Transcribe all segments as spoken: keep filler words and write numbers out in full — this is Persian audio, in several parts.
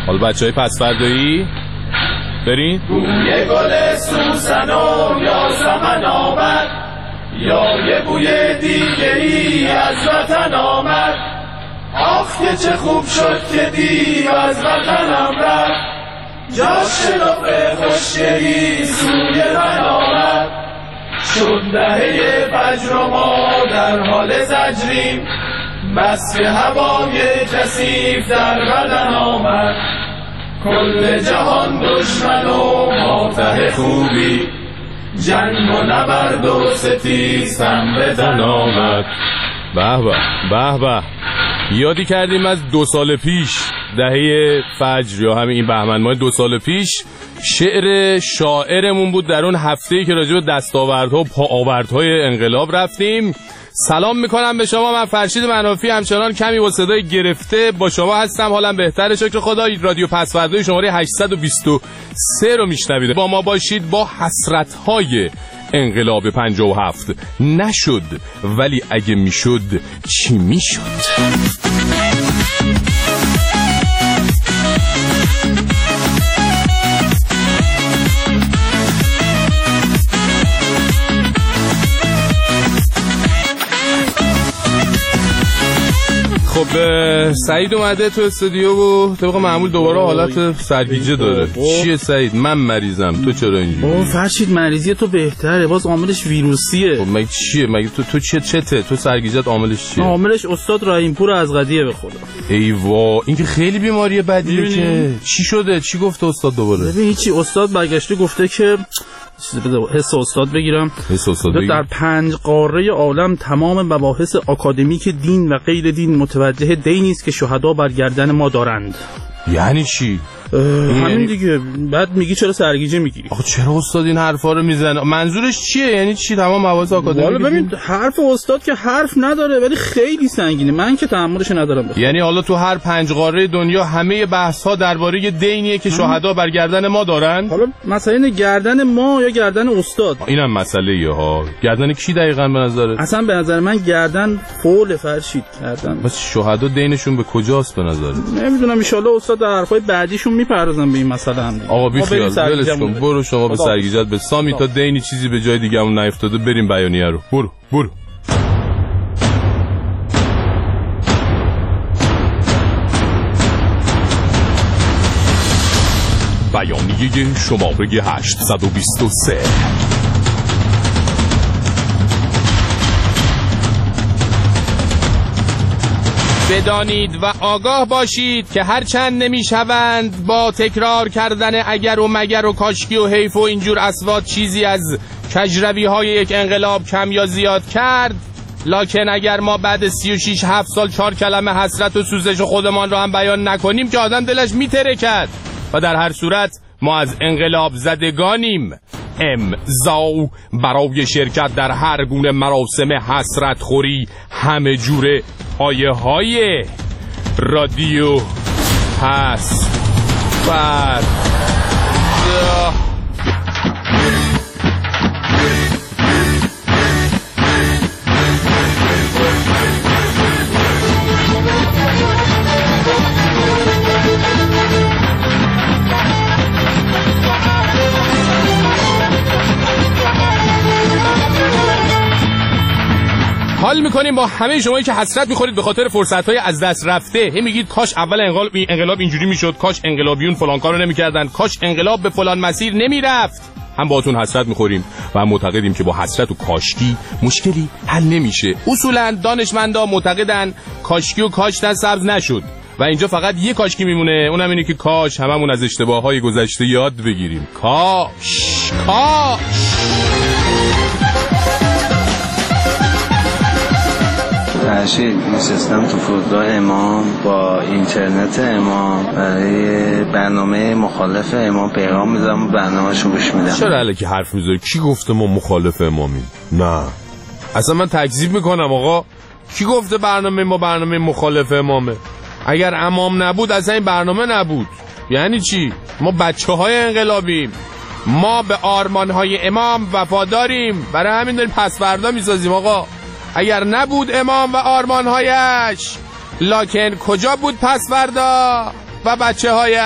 حالا بچه های پس فردایی برین. بوی گل سوسن و یاسمن آمد، یا یه بوی دیگری از وطن آمد. آخ که چه خوب شد که دیو از وطنم رفت، جاش شلوغ خوشگلی سوی من آمد. شد دهه فجر و ما در حال زجریم، بس که هوای کثیف در بدن آمد. کل جهان دشمن و ماتح خوبی، جنگ و نبرد و ستیزم به تن آمد. به به به به، یادی کردیم از دو سال پیش، دهه فجر یا همین این بهمن ماه دو سال پیش، شعر شاعرمون بود در اون هفته‌ای که راجع به دستاوردها و پاآوردهای انقلاب رفتیم. سلام میکنم به شما، من فرشید منافی همچنان کمی با صدای گرفته با شما هستم. حالم بهتره شکر خدا. رادیو پسوردای شماره هشتصد و بیست و سه رو میشنوید. با ما باشید با حسرت‌های انقلاب پنجاه و هفت. نشد، ولی اگه میشد چی میشد؟ خب سعید اومده تو استودیو و طبق معمول دوباره حالت سرگیجه داره. چیه سعید؟ من مریضم، تو چرا اینجوری؟ اوه فرشید مریضی تو بهتره، باز عاملش ویروسیه. خب مگه چیه؟ مگه تو تو چه چته؟ تو سرگیجت عاملش چیه؟ عاملش استاد رحیمپور از قضیه به خدا. ای وا، این که خیلی بیماری بدیه که. چی شده؟ چی گفته استاد دوباره؟ ببین هیچی، استاد برگشته گفته که حس استاد بگیرم حس استاد بگیرم. در پنج قاره عالم تمام مباحث آکادمیک دین و غیر دین متوجه دینی است که شهدا بر گردن ما دارند. یعنی چی؟ همین دیگه. بعد میگی چرا سرگیجه میگیری؟ آخه چرا استاد این حرفا رو میزنه؟ منظورش چیه؟ یعنی چی تمام مباحث آکادمیک؟ والا ببین حرف استاد که حرف نداره ولی خیلی سنگینه، من که تحملش ندارم بخوام. یعنی حالا تو هر پنج قاره دنیا همه بحث ها درباره دینیه که شهدا بر گردن ما دارن؟ حالا مثلا گردن ما یا گردن استاد؟ اینم مسئله ها. گردن کی دقیقاً به نظرت؟ اصلا به نظر من گردن فول فرشید کردن. بس شهدا دینشون به کجاست به نظرت؟ نمیدونم، ان شاءالله استاد در حرفای بعدیشون میپردازن به این مسئله هم. آقا بی خیال ولش کن، برو شما به سرگیجت به سامی تا دینی چیزی به جای دیگه همون نیفتاده بریم بیانیه رو. برو برو. بیانیه شماره هشتصد و بیست و سه. بدانید و آگاه باشید که هرچند نمیشوند با تکرار کردن اگر و مگر و کاشکی و حیف و اینجور اسوات چیزی از کجروی های یک انقلاب کم یا زیاد کرد، لکن اگر ما بعد سی و شش هفت سال چهار کلمه حسرت و سوزش خودمان را هم بیان نکنیم که آدم دلش میترکد. و در هر صورت ما از انقلاب زدگانیم. امضا برای شرکت در هر گونه مراسم حسرت خوری همه جوره آیه های رادیو پس فردا. حال میکنیم با همه شمایی که حسرت میخورید به خاطر فرصت‌های از دست رفته. هی میگید کاش اول انقلاب انقلاب اینجوری میشد، کاش انقلابیون فلان کارو نمیکردن، کاش انقلاب به فلان مسیر نمیرفت. هم باهاتون حسرت میخوریم و هم معتقدیم که با حسرت و کاشکی مشکلی حل نمیشه. اصولا دانشمندا معتقدن کاشکی و کاشتن سبز نشد و اینجا فقط یه کاشکی میمونه، اونم اینه که کاش هممون از اشتباههای گذشته یاد بگیریم. کاش کاش فرشید نشستم تو فرودگاه امام با اینترنت امام برای برنامه مخالف امام پیغام میدم و برنامه‌شو گوش میدم. چرا الکی حرف میذاری؟ کی گفته ما مخالف امامیم؟ نه اصلا من تکذیب میکنم آقا. کی گفته برنامه ما برنامه مخالف امامه؟ اگر امام نبود اصلا این برنامه نبود. یعنی چی؟ ما بچه های انقلابیم، ما به آرمان های امام وفاداریم، برای همین داریم پسوردا میسازیم آقا. اگر نبود امام و آرمانهایش، لکن کجا بود پسوردا؟ و بچه هایش.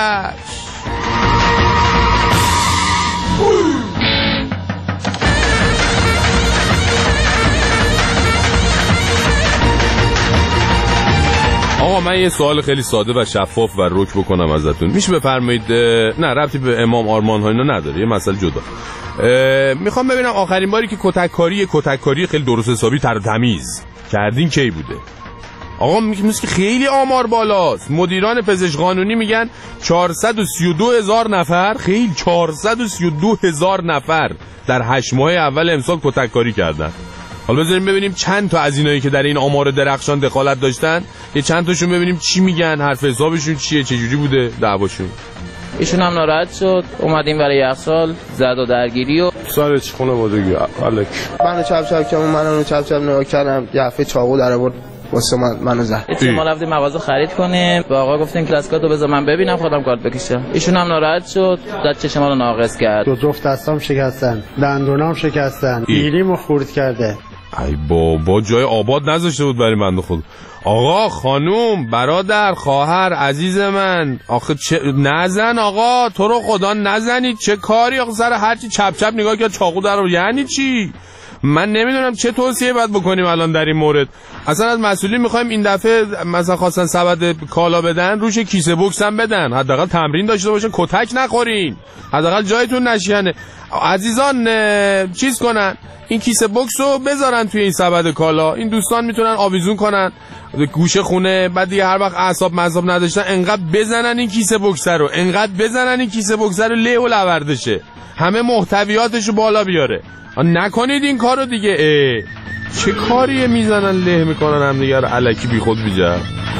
آقا من یه سوال خیلی ساده و شفاف و رک بکنم ازتون. میشه بفرمایید؟ نه ربطی به امام آرمان ها اینا نداره، یه مسئله جدا. میخوام ببینم آخرین باری که کتککاری کتککاری خیلی درست حسابی تر و تمیز کردین کی بوده؟ آقا میگه که خیلی آمار بالاست. مدیران پزشک قانونی میگن چهارصد و سی و دو هزار نفر، خیلی چهارصد و سی و دو هزار نفر در هشت ماه اول امسال کتککاری کردن. حالا بذاریم ببینیم چند تا از اینایی که در این آمار درخشان دخالت داشتن، یه چند تاشون ببینیم چی میگن، حرف حسابشون چیه، چه جوری بوده دعواشون. ایشون هم ناراحت شد، اومدیم برای یخچال، زد و درگیری و سرش خانوادگی الک. منو چپ چپ کردم، منو چپ چپ نگاه کردم، یه دفعه چاقو در آورد واسه من منو زد. ما رفتیم مغازه خرید کنیم، به آقا گفتیم کلاسکاتو بذار من ببینم خودم کارت بکشم. ایشون هم ناراحت شد، داد چشما رو ناقص کرد. دو جفت دستام شکستن، دندونام شکستن، ایلیمو خورد کرده. ای بابا جای آباد نذاشته بود برای بنده خود. آقا خانوم برادر خواهر عزیز من، آخه چه نزن آقا، تو رو خدا نزنید. چه کاری آخه سر هرچی چپ چپ نگاه کرد چاقو در رو، یعنی چی؟ من نمیدونم چه توصیه باید بکنیم الان در این مورد. اصلا از مسئولین میخوایم این دفعه مثلا خواستن سبد کالا بدن روش کیسه بوکس هم بدن، حداقل تمرین داشته باشه، کتک نخورین، حداقل جایتون نشینه. عزیزان چیز کنن این کیسه بوکس رو بذارن توی این سبد کالا، این دوستان میتونن آویزون کنن گوشه خونه، بعد دیگه هر وقت اعصاب مذاب نداشتن انقدر بزنن این کیسه بوکس رو، انقدر بزنن این کیسه بوکس رو له و لوردشه، همه محتویاتش رو بالا بیاره. نکنید این کارو دیگه. اه. چه کاریه میزنن له میکنن هم دیگه رو الکی بی خود بیجا.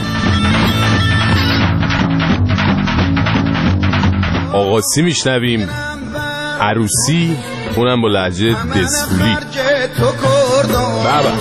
آقاسی میشنویم، عروسی، اونم با لهجه دسفولی. بابا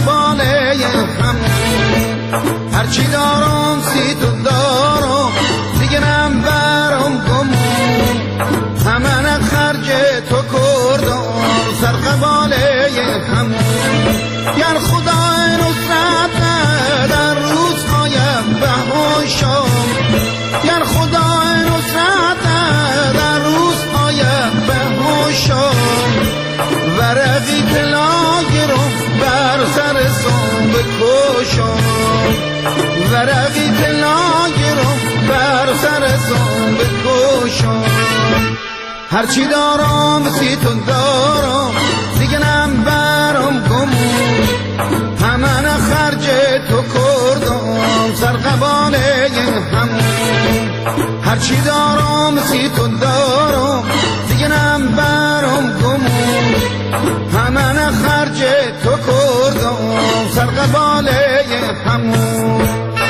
هرچی دارم سی تو دارم دیگه نم برام گمون، همه خرج تو کردم سرقباله همون. گر خدای نصرت در روزهای بهاشم، گر خدای نصرت در روزهای بهاشم، ورقی طلای رو بر سر سام بکشم، ورقی طلای رو بر سر سام بکشم. هرچی دارم سیتون دارم دیگه نم برام گمون، همه خرج تو کردم سرقباله همون. هرچی دارم سیتون دارم دیگه نم برام گمون، همه خرج تو کردم سرقباله همون.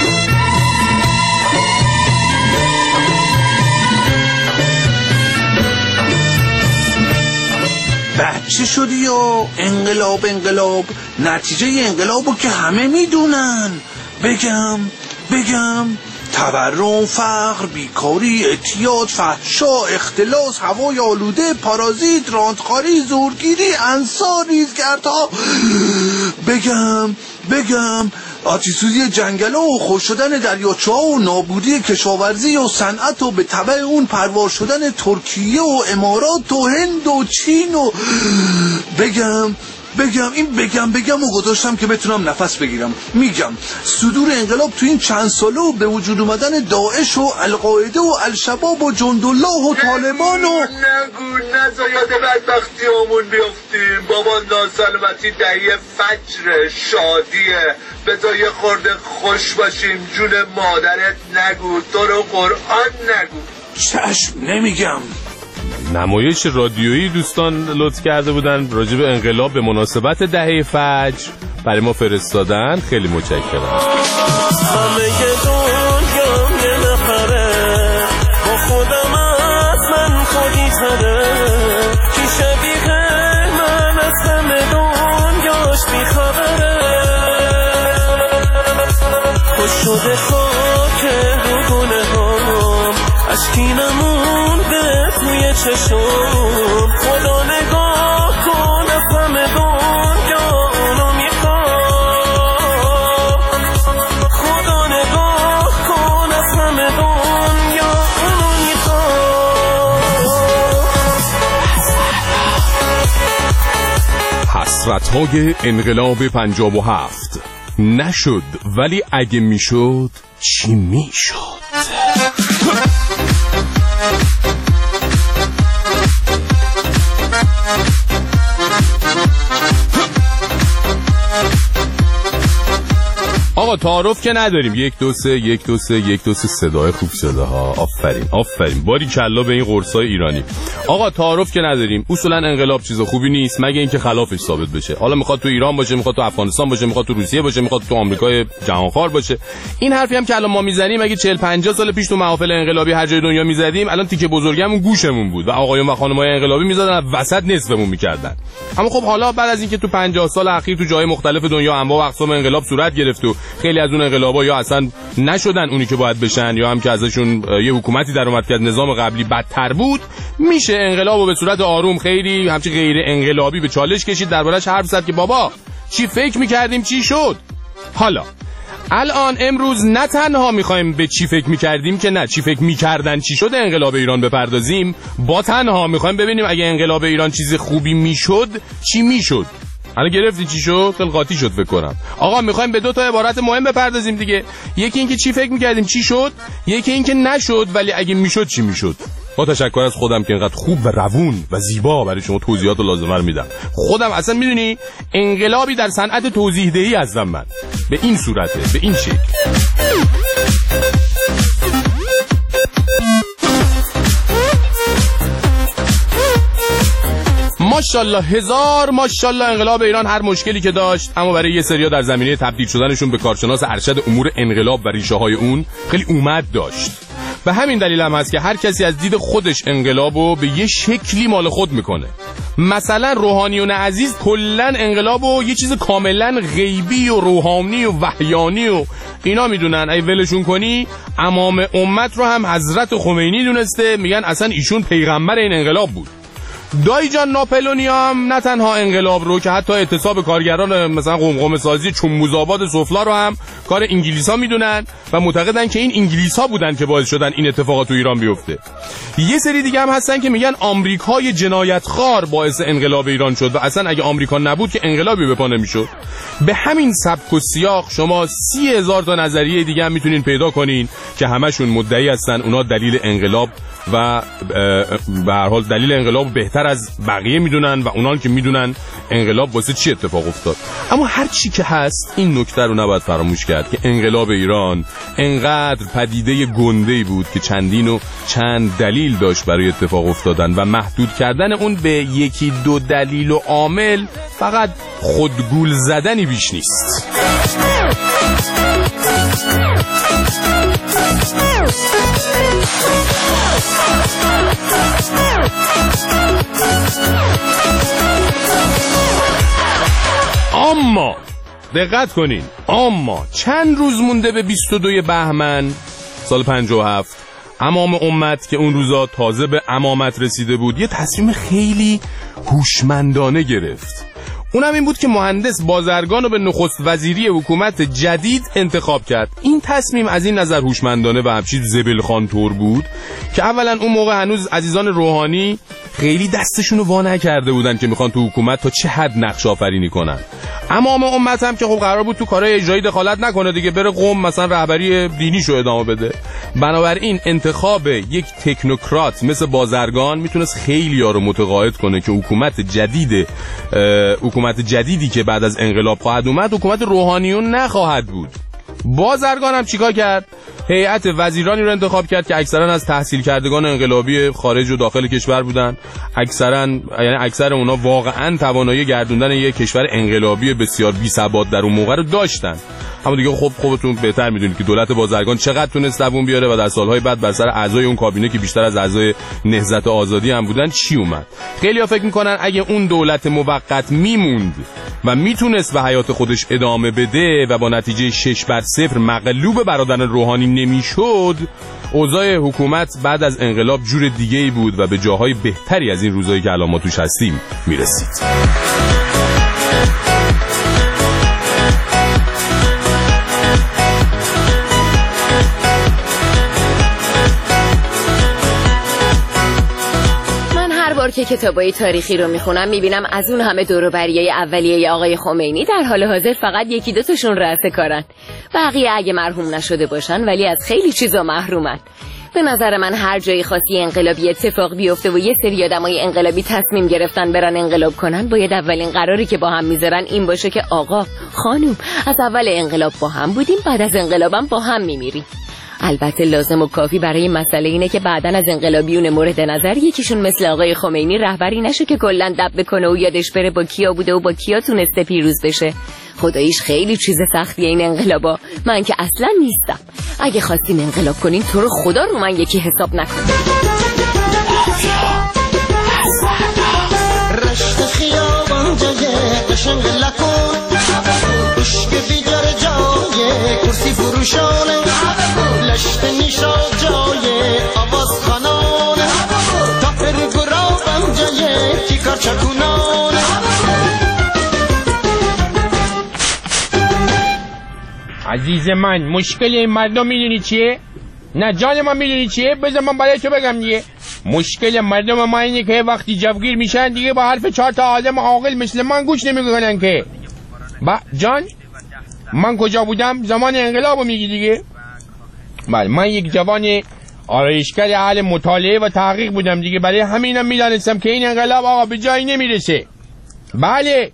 بچه شدی یا انقلاب انقلاب، نتیجه انقلابو که همه میدونن. بگم بگم تورم، فقر، بیکاری، اعتیاد، فحشا، اختلاس، هوای آلوده، پارازیت، راندخاری، زورگیری، انصار، ریزگردها. بگم بگم آتش‌سوزی جنگل‌ها و خشک شدن دریاچه‌ها و نابودی کشاورزی و صنعت و به تبع اون پروار شدن ترکیه و امارات و هند و چین و بگم بگم این بگم بگم و گذاشتم که بتونم نفس بگیرم. میگم صدور انقلاب تو این چند ساله و به وجود اومدن داعش و القاعده و الشباب و جندالله و طالبان و نگو نزاید بدبختی همون بیفتیم. بابا ناسلامتی دهیه فجر شادیه، بذار یه خورده خوش باشیم. جون مادرت نگو، تو رو قرآن نگو. چشم نمیگم. نمایش رادیویی دوستان لطف کرده بودن راجع به انقلاب به مناسبت دهه فجر برای ما فرستادن، خیلی متشکرم. همه دنیا یه نفره، با خودم از من خودی تره، کی شبیه من از همه دنیاش بیخبره. خوش شده خاک رو گونه هم، اشکی نمونده توی چشم. خدا نگاه کن از همه دنیا اونو میخوام، خدا نگاه کن از همه دنیا حسرت‌های انقلاب پنجاه و هفت. نشد، ولی اگه میشد چی میشد؟ آقا تعارف که نداریم. یک دو سه یک دو سه یک دو سه صدای خوب صداها. آفرین آفرین، باری کلا به این قرصای ایرانی. آقا تعارف که نداریم. اصولا انقلاب چیز خوبی نیست مگه اینکه خلافش ثابت بشه. حالا میخواد تو ایران باشه، میخواد تو افغانستان باشه، میخواد تو روسیه باشه، میخواد تو آمریکای جهانخوار باشه. این حرفی هم که الان ما میزنیم اگه چهل پنجاه سال پیش تو محافل انقلابی هر جای دنیا میزدیم، الان تیکه بزرگمون گوشمون بود و آقایون و خانمای انقلابی میزدن وسط نصفمون میکردن. اما خب حالا بعد از اینکه تو پنجاه سال اخیر تو جای مختلف دنیا انواع و اقسام انقلاب صورت گرفت و خیلی از اون انقلابا یا اصلا نشدن اونی که باید بشن یا هم که ازشون یه حکومتی در اومد که نظام قبلی بدتر بود، میشه انقلابو به صورت آروم خیلی همچین غیر انقلابی به چالش کشید، دربارش حرف زد که بابا چی فکر میکردیم چی شد. حالا الان امروز نه تنها میخوایم به چی فکر میکردیم که نه چی فکر میکردن چی شد انقلاب ایران بپردازیم، با تنها میخوایم ببینیم اگه انقلاب ایران چیز خوبی میشد چی میشد. الان گرفتی چی شد؟ خیلی قاطی شد فکر کنم. آقا میخوایم به دو تا عبارت مهم بپردازیم دیگه. یکی این که چی فکر میکردیم چی شد، یکی این که نشد ولی اگه میشد چی میشد. با تشکر از خودم که اینقدر خوب و روون و زیبا برای شما توضیحات لازمه رو میدم. خودم اصلا میدونی انقلابی در صنعت توضیح دهی هستم من. به این صورته، به این شکل. ماشاءالله هزار ماشاءالله انقلاب ایران هر مشکلی که داشت اما برای یه سریا در زمینه تبدیل شدنشون به کارشناس ارشد امور انقلاب و ریشه های اون خیلی اومد داشت. به همین دلیل هم هست که هر کسی از دید خودش انقلابو به یه شکلی مال خود میکنه. مثلا روحانیون عزیز کلا انقلابو یه چیز کاملا غیبی و روحانی و وحیانی و اینا میدونن. ای ولشون کنی امام امت رو هم حضرت خمینی دونسته، میگن اصلا ایشون پیغمبر این انقلاب بود. دایی جان ناپلونی هم نه تنها انقلاب رو که حتی اعتصاب کارگران مثلا قمقمه سازی چونموزآباد سفلا رو هم کار انگلیسا میدونن و معتقدن که این انگلیسا بودن که باعث شدن این اتفاقات تو ایران بیفته. یه سری دیگه هم هستن که میگن آمریکای جنایتخوار باعث انقلاب ایران شد و اصلا اگه آمریکا نبود که انقلابی به پا نمیشد. به همین سبک و سیاق شما سی هزار تا نظریه دیگه هم میتونین پیدا کنین که همشون مدعی هستن اونا دلیل انقلاب و به هر حال دلیل انقلاب بهتر از بقیه میدونن و اونان که میدونن انقلاب واسه چی اتفاق افتاد. اما هر چی که هست این نکته رو نباید فراموش کرد که انقلاب ایران انقدر پدیده گنده‌ای بود که چندین و چند دلیل داشت برای اتفاق افتادن و محدود کردن اون به یکی دو دلیل و عامل فقط خودگول زدنی بیش نیست. اما دقت کنین، اما چند روز مونده به بیست و دو بهمن سال پنجاه و هفت امام امت که اون روزا تازه به امامت رسیده بود یه تصمیم خیلی هوشمندانه گرفت. اونم این بود که مهندس بازرگان رو به نخست وزیری حکومت جدید انتخاب کرد. این تصمیم از این نظر هوشمندانه و همچین زبلخان طور بود که اولا اون موقع هنوز عزیزان روحانی خیلی دستشون رو وا نکرده بودن که میخوان تو حکومت تا چه حد نقش آفرینی کنن. امام امت هم که خب قرار بود تو کارهای اجرایی دخالت نکنه دیگه، بره قم مثلا رهبری دینیشو ادامه بده. بنابراین انتخاب یک تکنوکرات مثل بازرگان میتونست خیلی ها رو متقاعد کنه که حکومت جدید حکومت جدیدی که بعد از انقلاب خواهد اومد حکومت روحانیون نخواهد بود. بازرگان هم چیکار کرد؟ هیئت وزیرانی رو انتخاب کرد که اکثرا از تحصیل کردگان انقلابی خارج و داخل کشور بودن. اکثرا یعنی اکثر اونا واقعا توانایی گردوندن یک کشور انقلابی بسیار بی‌ثبات در اون موقع رو داشتن. اما دیگه خب خودتون بهتر میدونید که دولت بازرگان چقدر تونست دووم بیاره و در سالهای بعد بر سر اعضای اون کابینه که بیشتر از اعضای نهضت آزادی هم بودن چی اومد. خیلی‌ها فکر می‌کنن اگه اون دولت موقت میموند و میتونست به حیات خودش ادامه بده و با نتیجه شش بر صفر مغلوب برادران روحانی نمیشد، اوضاع حکومت بعد از انقلاب جور دیگه‌ای بود و به جاهای بهتری از این روزایی که الان ما توش هستیم میرسید. من هر بار که کتابای تاریخی رو میخونم میبینم از اون همه دور و بریای اولیه آقای خمینی در حال حاضر فقط یکی دو تاشون رأس کارن. بقیه اگه مرحوم نشده باشن ولی از خیلی چیزا محرومن. به نظر من هر جایی خواستی انقلابی اتفاق بیفته و یه سری آدمای انقلابی تصمیم گرفتن برن انقلاب کنن، باید اولین قراری که با هم میذارن این باشه که آقا خانوم از اول انقلاب با هم بودیم، بعد از انقلابم با هم میمیریم. البته لازم و کافی برای مسئله اینه که بعدن از انقلابیون مورد نظر یکیشون مثل آقای خمینی رهبری نشه که کلا دب بکنه و یادش بره با کیا بوده و با کیا تونسته پیروز بشه. خداییش خیلی چیز سختیه این انقلابا، من که اصلا نیستم. اگه خواستین انقلاب کنین تو رو خدا رو من یکی حساب نکنین. رشت خیابان جای قشنگ لکن عشق بیدار جای کرسی فروشانه لشت نیشا جای آواز خانانه تاپر گرابم جای تیکار چکونانه. عزیز من مشکل این مردم میدونی چیه؟ نه جان من میدونی چیه؟ بذار من برای تو بگم دیگه. مشکل مردم ما اینه که وقتی جوگیر میشن دیگه با حرف چهار تا آدم عاقل مثل من گوش نمیکنن که. با جان من کجا بودم؟ زمان انقلابو میگی دیگه. بله من یک جوان آرایشگر اهل مطالعه و تحقیق بودم دیگه، برای همینم میدانستم که این انقلاب آقا به جایی نمیرسه. بله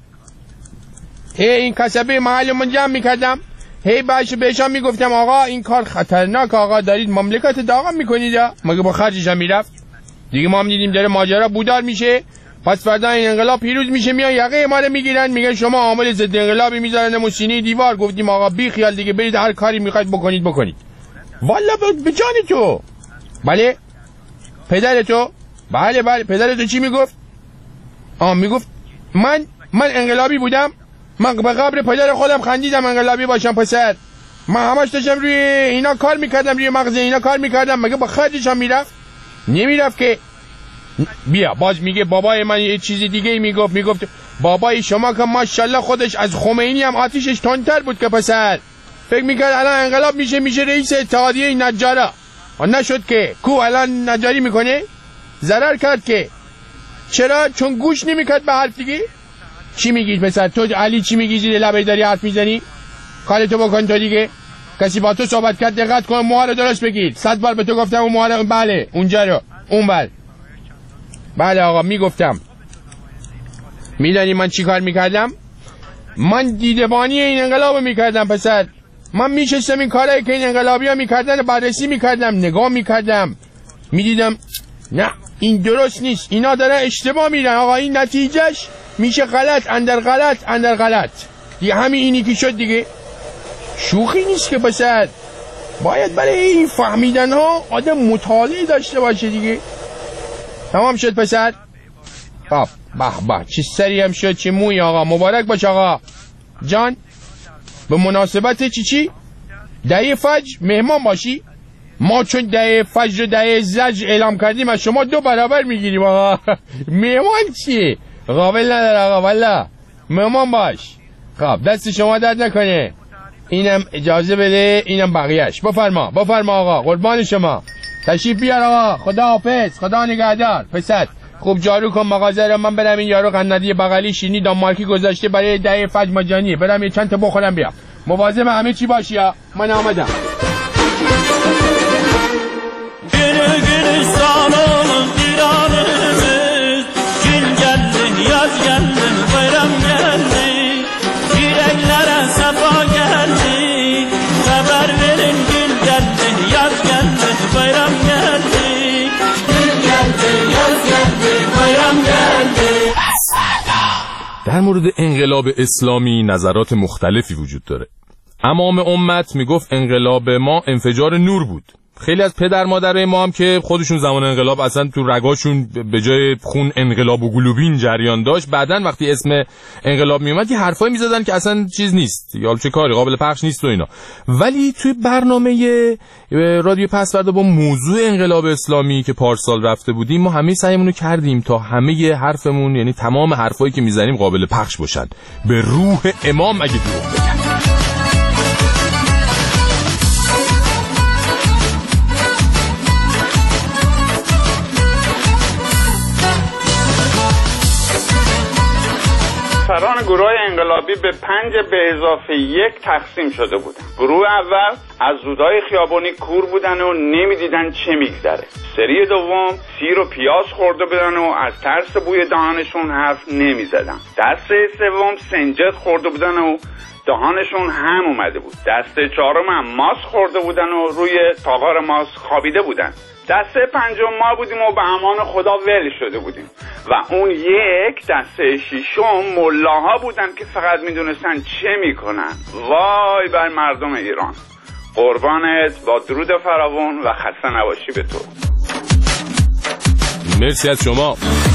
این کسبه محلمون جمع میکردم، هی باشه بهشان میگفتم آقا این کار خطرناک، آقا دارید مملکت داغم میکنید، مگه با خرجش هم میرفت دیگه. ما هم دیدیم داره ماجرا بودار میشه، پس فردا این انقلاب پیروز میشه، میان یقه ما رو میگیرن میگن شما عامل ضد انقلابی، میذارن سینه دیوار. گفتیم آقا بی خیال دیگه، برید هر کاری میخواید بکنید بکنید. والا به جان تو. بله پدر تو؟ بله بله پدر تو چی میگفت؟ آ میگفت من من انقلابی بودم، من به قبر پدر خودم خندیدم انقلابی باشم پسر. من همش داشتم روی اینا کار میکردم، روی مغز اینا کار میکردم، مگه با خرجش هم میرفت؟ نمیرفت که. بیا باز میگه بابای من یه چیزی دیگه میگفت، میگفت بابای شما که ماشاءالله خودش از خمینی هم آتیشش تندتر بود که پسر. فکر میکرد الان انقلاب میشه میشه رئیس اتحادیه نجارا و نشد که. کو الان نجاری میکنه؟ ضرر کرد که. چرا؟ چون گوش نمیکرد به حرف دیگه. چی میگید پسر؟ تو علی چی میگی زیر لبه داری حرف میزنی؟ کارتو بکن تو دیگه. کسی با تو صحبت کرد دقت کن، موها رو درست بگید. صد بار به تو گفتم اون موها رو. بله اونجا رو اون بر. بله آقا میگفتم. میدانی من چی کار میکردم؟ من دیدبانی این انقلاب میکردم پسر. من میشستم این کارهایی که این انقلابی ها میکردن بررسی میکردم، نگاه میکردم، میدیدم نه این درست نیست، اینا دارن اشتباه میرن آقا، این نتیجهش میشه غلط اندر غلط اندر غلط دیگه. همین اینی که شد دیگه. شوخی نیست که پسر. باید برای این فهمیدن ها آدم مطالعه داشته باشه دیگه. تمام شد پسر. خب به به چه سری هم شد، چه موی آقا. مبارک باش آقا جان. به مناسبت چی چی؟ دهه فجر مهمان باشی. ما چون دهه فجر و دهه زجر اعلام کردیم از شما دو برابر میگیریم آقا. مهمان چیه؟ قابل نداره آقا والا. مهمان باش. خب دست شما درد نکنه. اینم اجازه بده، اینم بقیهش. بفرما بفرما آقا، قربان شما. تشریف بیار آقا. خدا حافظ، خدا نگهدار. پسر خوب جارو کن مغازه رو، من برم این یارو قندی بغلی شیرینی دانمارکی گذاشته برای دهه فجر مجانی، برم یه چند تا بخورم بیام. مواظب همه چی باشی ها. من آمدم. Gülü gülü salonun viranımız, Gül geldi, yaz geldi, bayram geldi, Yüreklere sefa geldi, Haber verin gül geldi, yaz geldi, bayram geldi, Gül geldi, yaz geldi, bayram geldi. در مورد انقلاب اسلامی نظرات مختلفی وجود داره. امام امت میگفت انقلاب ما انفجار نور بود. خیلی از پدر مادرای ما هم که خودشون زمان انقلاب اصلا تو رگاشون به جای خون انقلاب و گلوبین جریان داشت، بعدن وقتی اسم انقلاب میومد یه حرفایی میزدن که اصلا چیز نیست، یا چه کاری قابل پخش نیست و اینا. ولی توی برنامه رادیو پسوردا با موضوع انقلاب اسلامی که پارسال رفته بودیم، ما همه سعیمون رو کردیم تا همه حرفمون، یعنی تمام حرفایی که میزنیم قابل پخش باشن. به روح امام اگه دروغ بگم. انقلابی به پنج به اضافه یک تقسیم شده بودن. گروه اول از زودای خیابانی کور بودن و نمیدیدن چه میگذره. سری دوم سیر و پیاز خورده بودن و از ترس بوی دهانشون حرف نمیزدن. دسته سوم سنجد خورده بودن و دهانشون هم اومده بود. دسته چهارم هم ماس خورده بودن و روی تاغار ماس خوابیده بودن. دسته پنجم ما بودیم و به امان خدا ول شده بودیم و اون یک دسته ششم ملاها بودن که فقط میدونستن چه میکنن. وای بر مردم ایران. قربانت، با درود فراوان و خسته نباشی به تو. مرسی از شما.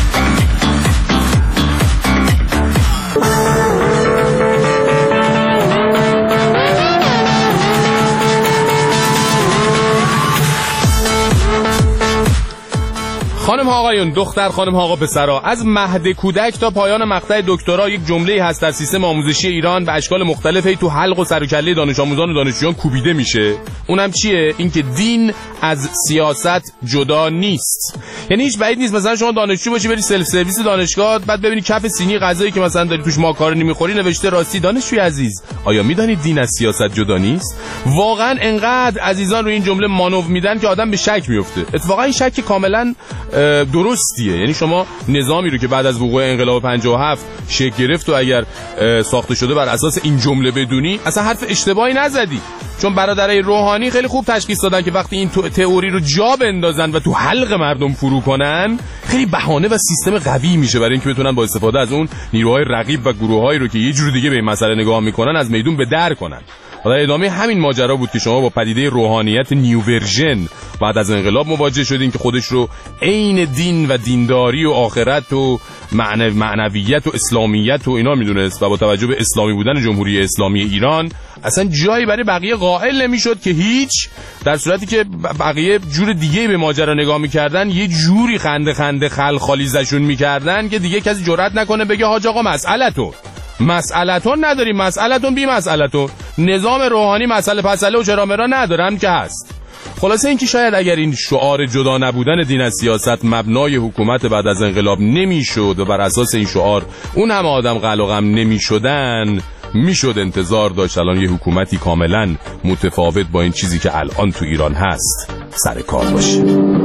خانم ها آقایون، دختر خانم ها آقا پسرا، از مهد کودک تا پایان مقطع دکترا یک جمله هست در سیستم آموزشی ایران به اشکال مختلفی تو حلق و سر و کله دانش آموزان و دانشجویان کوبیده میشه. اونم چیه؟ اینکه دین از سیاست جدا نیست. یعنی هیچ بعید نیست مثلا شما دانشجو باشی بری سلف سرویس دانشگاه، بعد ببینی کف سینی غذایی که مثلا داری توش ماکارونی میخوری نوشته راستی دانشجوی عزیز، آیا میدونید دین از سیاست جدا نیست؟ واقعا انقدر عزیزان رو این جمله مانو میدن که آدم به شک میفته. اتفاقا این شک کاملا درستیه. یعنی شما نظامی رو که بعد از وقوع انقلاب پنجاه و هفت شکل گرفت و اگر ساخته شده بر اساس این جمله بدونی، اصلا حرف اشتباهی نزدی. چون برادرای روحانی خیلی خوب تشخیص دادن که وقتی این تئوری رو جا بندازن و تو حلق مردم فرو کنن، خیلی بهانه و سیستم قوی میشه برای اینکه بتونن با استفاده از اون نیروهای رقیب و گروهایی رو که یه جور دیگه به این مسئله نگاه میکنن از میدون به در کنن. و در ادامه همین ماجرا بود که شما با پدیده روحانیت نیو ورژن بعد از انقلاب مواجه شدین که خودش رو عین دین و دینداری و آخرت و معنو... معنویت و اسلامیت و اینا میدونست و با توجه به اسلامی بودن جمهوری اسلامی ایران اصلا جایی برای بقیه قائل نمیشد که هیچ، در صورتی که بقیه جور دیگه به ماجرا نگاه میکردن، یه جوری خنده خنده خلخالیزشون میکردن که دیگه کسی جرئت نکنه بگه حاج آقا مسئلتون مسئلتون نداریم، مسئلتون بی مسئلتون. نظام روحانی مسئله پسله و چرامرا ندارن که هست. خلاصه اینکه شاید اگر این شعار جدا نبودن دین از سیاست مبنای حکومت بعد از انقلاب نمیشد و بر اساس این شعار اون همه آدم قل و غم نمیشدن، میشد انتظار داشت الان یه حکومتی کاملا متفاوت با این چیزی که الان تو ایران هست سر کار باشه.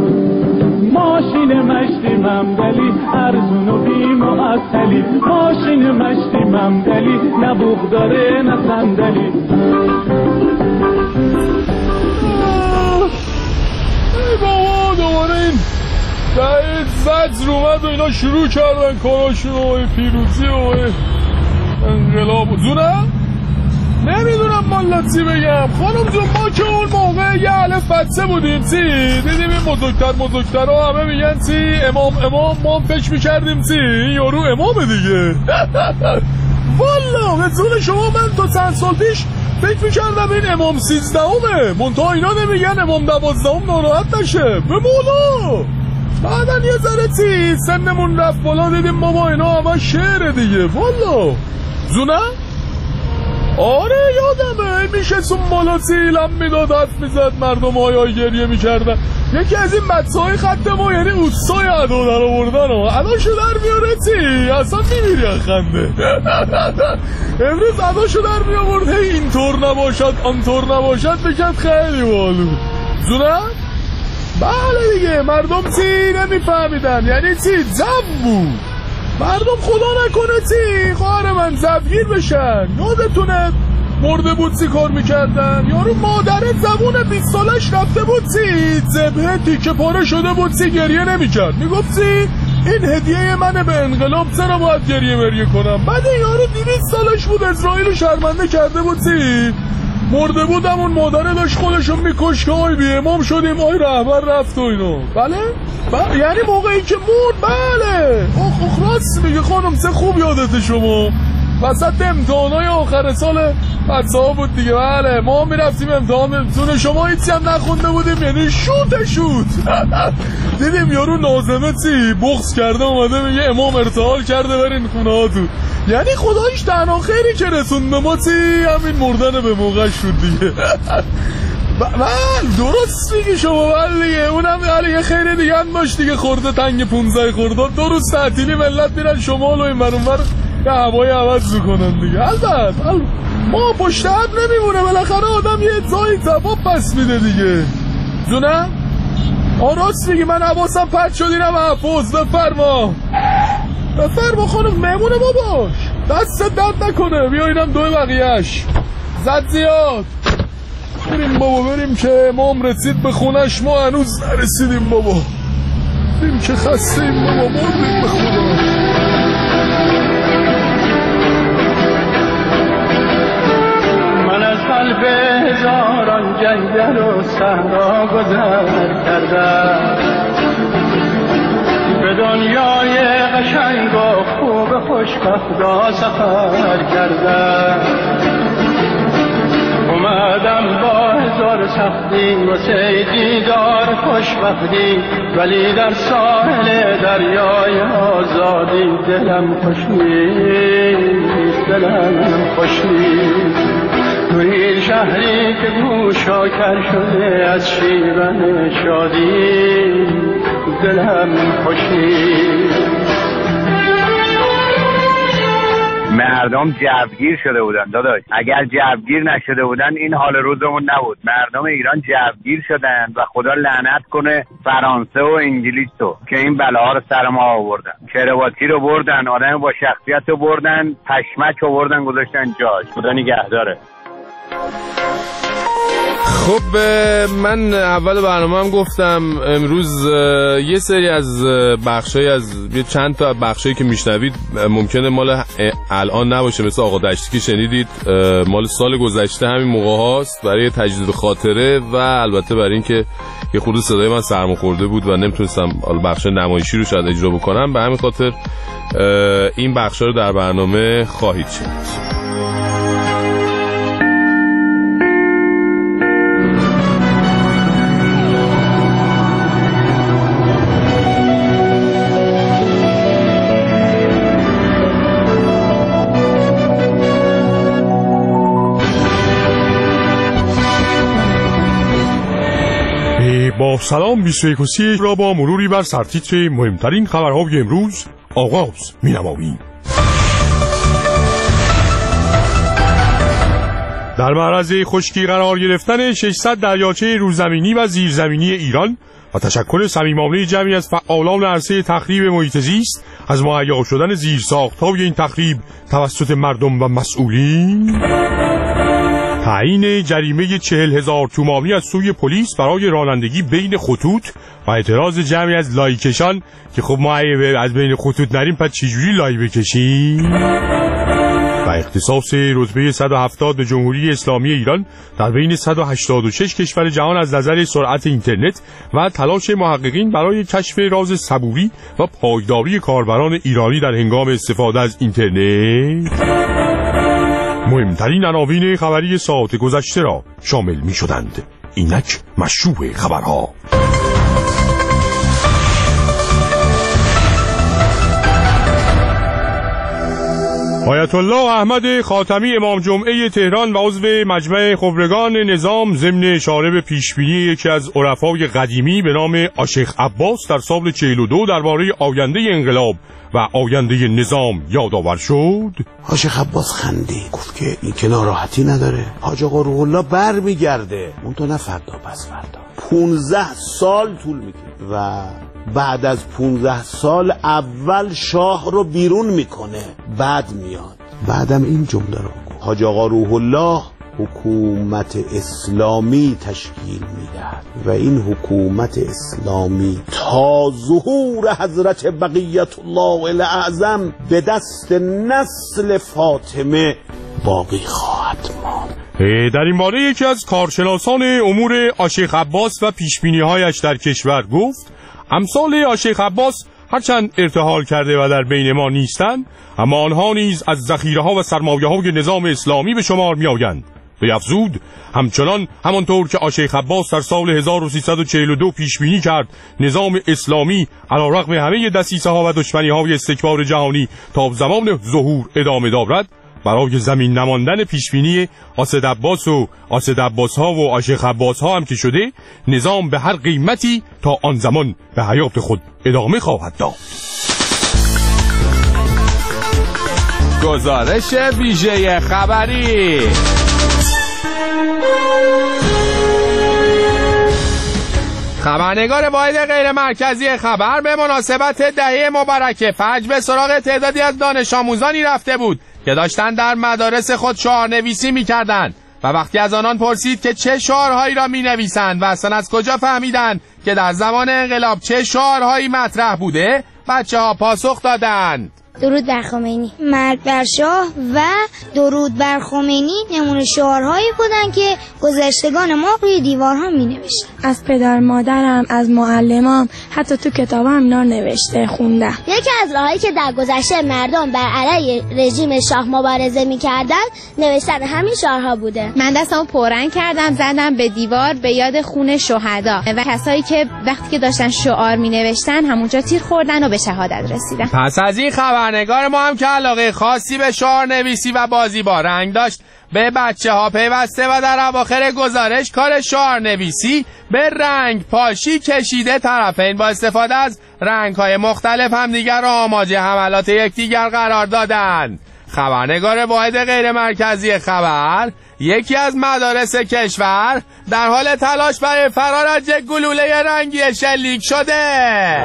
ماشین مشتی ممدلی ارزون و بی معطلی، ماشین مشتی ممدلی نه بوق داره نه صندلی. ای بابا دوباره این دهید زد رومد و اینا شروع کردن کاراشون و پیروزی و انقلاب و زونه نمیدونم مالتی بگم. خانم جون ما که اون موقع یه علف بچه بودیم تی دیدیم این بزرگتر بزرگتر ها همه میگن تی امام امام، ما فکر میکردیم تی این یارو امامه دیگه. والا به زون شما من تا چند سال پیش فکر میکردم این امام سیزدهمه، منتها اینا نمیگن امام دوازدهم ناراحت نشه به مولا. بعدن یه ذره تی سنمون رفت بالا دیدیم بابا اینا همه شعره دیگه. والا زونه آره یادمه میشه سون بالا سیلم میداد حرف میزد مردم های گریه میکردن. یکی از این بچه های خط ما یعنی اوستای عدو در آوردن ها عداشو در میاره تی اصلا میمیری از خنده. امروز عداشو در میآورد هی اینطور نباشد آنطور نباشد بکرد خیلی بالو زونه. بله دیگه مردم تی نمیفهمیدن یعنی تی زب بود. مردم خدا نکنه تی خواهر من زبگیر بشن. یادتونه مرده بود سی کار میکردن یارو مادره زبون بیست سالش رفته بود تی زبه تیکه پاره شده بود تی گریه نمیکرد میگفت تی این هدیه منه به انقلاب چرا باید گریه مریه کنم. بعد یارو دویست سالش بود اسرائیل شرمنده کرده بود تی مرده بودم اون مادره داشت خودشون میکش که آی بی امام شدیم آی رهبر رفت و اینو. بله ب... یعنی موقعی که مرد. بله اخ اخ راست میگه خانم چه خوب یادت شما وسط امتحانای آخر سال بچه ها بود دیگه. بله ما میرفتیم امتحان تون شما هیچی هم نخونده بودیم یعنی شوت شوت. دیدیم یارو نازمه چی بغض کرده اومده میگه امام ارتحال کرده برین خونه ها تو. یعنی خدایش تنها خیری که رسوند به ما چی همین مردن به موقع شد دیگه. بله درست میگی شما. بله دیگه اونم یه خیلی دیگه هم باش دیگه خورده تنگ پونزده خرداد دو روز تعطیلی ملت میرن شمال و این برونور یه هوایی عوض میکنن دیگه. البته ما پشت هم نمیمونه، بالاخره آدم یه ادزایی تفاق پس میده دیگه. دونم؟ آراست میگی، من حواسم پرد شد اینم حفظ. بفرما بفرما خانم، مهمونه باباش، دست درد نکنه. بیا اینم دوی بقیهش، زد زیاد. بریم بابا بریم که امام رسید به خونش، ما هنوز نرسیدیم بابا. بریم که خسته ایم بابا، بریم به خدا. قلب هزاران جنگل و صحرا گذر کردم، به دنیای قشنگ و خوب خوشبختا سفر کردم. اومدم با هزار سختی واسه دیدار خوشبختی، ولی در ساحل دریای آزادی دلم خوش نیست، دلم خوش نیست. توی شهری که گوشا کر شده از شیون شادی، دلم خوشی. مردم جوگیر شده بودن داداش، اگر جوگیر نشده بودن این حال روزمون نبود. مردم ایران جوگیر شدن و خدا لعنت کنه فرانسه و انگلیس رو که این بلاها رو سر ما آوردن. کرواتی رو بردن، آدم با شخصیت رو بردن، پشمک رو بردن گذاشتن جاش. خدا نگهداره. خب من اول برنامه هم گفتم امروز یه سری از بخشای از یه چند تا بخشایی که میشنوید ممکنه مال الان نباشه، مثل آقا دشتی که شنیدید مال سال گذشته همین موقع هاست، برای تجدید خاطره و البته برای این که یه خورده صدای من سرما خورده بود و نمیتونستم بخش نمایشی رو شاید اجرا بکنم، به همین خاطر این بخشا رو در برنامه خواهید شنید. با سلام بیست و یک و سی را با مروری بر سرتیتر مهمترین خبرهای امروز آغاز می نماییم. در معرض خشکی قرار گرفتن ششصد دریاچه روزمینی و زیرزمینی ایران و تشکر صمیمانه جمعی از فعالان عرصه تخریب محیط زیست از مهیا شدن زیرساخت‌های این تخریب توسط مردم و مسئولین، تعیین جریمه چهل هزار تومانی از سوی پلیس برای رانندگی بین خطوط و اعتراض جمعی از لایکشان که خب ما از بین خطوط نریم پس چجوری لای بکشیم، و اختصاص رتبه صد و هفتاد جمهوری اسلامی ایران در بین صد و هشتاد و شش کشور جهان از نظر سرعت اینترنت و تلاش محققین برای کشف راز صبوری و پایداری کاربران ایرانی در هنگام استفاده از اینترنت مهمترین عناوین خبری ساعت گذشته را شامل می شدند. اینک مشروع خبرها. آیت الله احمد خاتمی امام جمعه تهران و عضو مجمع خبرگان نظام ضمن اشاره به پیشبینی یکی از عرفای قدیمی به نام آشیخ عباس در سال چهل و دو درباره آینده انقلاب و آینده نظام یادآور شد. آشیخ عباس خندید، گفت که این که ناراحتی نداره، حاج آقا روح الله بر میگرده، اون تو نه فردا پس فردا پونزده سال طول میکشه و بعد از پونزده سال اول شاه رو بیرون میکنه، بعد میاد. بعدم این جمله رو گفت، حاج آقا روح الله حکومت اسلامی تشکیل میدهد و این حکومت اسلامی تا ظهور حضرت بقیت الله الاعظم به دست نسل فاطمه باقی خواهد ماند. در این باره یکی از کارشناسان امور آشیخ عباس و پیشبینی‌هایش در کشور گفت امثال آشیخ عباس هرچند ارتحال کرده و در بین ما نیستند، اما آنها نیز از ذخیره‌ها و سرمایه‌های نظام اسلامی به شمار می‌آیند. بیفزود همچنان همانطور که آشیخ عباس در سال هزار و سیصد و چهل و دو پیش بینی کرد نظام اسلامی علیرغم همه دسیسه ها و دشمنی های استکبار جهانی تا زمان ظهور ادامه دارد، برای زمین نماندن پیشبینی آسد عباس و آسد عباس ها و آشیخ عباس ها هم که شده، نظام به هر قیمتی تا آن زمان به حیات خود ادامه خواهد داد. گزارش ویژه خبری. خبرنگار واحد غیر مرکزی خبر به مناسبت دهه مبارک فجر به سراغ تعدادی از دانش آموزانی رفته بود که داشتن در مدارس خود شعارنویسی می‌کردند و وقتی از آنان پرسید که چه شعارهایی را می‌نویسند و اصلا از کجا فهمیدند که در زمان انقلاب چه شعارهایی مطرح بوده، بچه‌ها پاسخ دادند: درود بر خمینی، مرگ بر شاه و درود بر خمینی نمونه شعارهایی بودن که گذشتگان ما روی دیوارها می نوشتن. از پدر مادرم، از معلمام، حتی تو کتابم اینا نوشته خوندم. یکی از راهایی که در گذشته مردم بر علیه رژیم شاه مبارزه می کردن نوشتن همین شعارها بوده. من دستمو پررنگ کردم، زدم به دیوار به یاد خون شهدا و کسایی که وقتی که داشتن شعار می نوشتن همونجا تیر خوردن و به شهادت رسیدن. پس از این خبرنگار ما هم که علاقه خاصی به شعار نویسی و بازی با رنگ داشت به بچه ها پیوسته و در اواخر گزارش کار شعار نویسی به رنگ پاشی کشیده طرفین با استفاده از رنگ های مختلف همدیگر را آماج حملات یکدیگر قرار دادند. خبرنگار واحد غیر مرکزی خبر یکی از مدارس کشور در حال تلاش برای فرار از یک گلوله رنگی شلیک شده.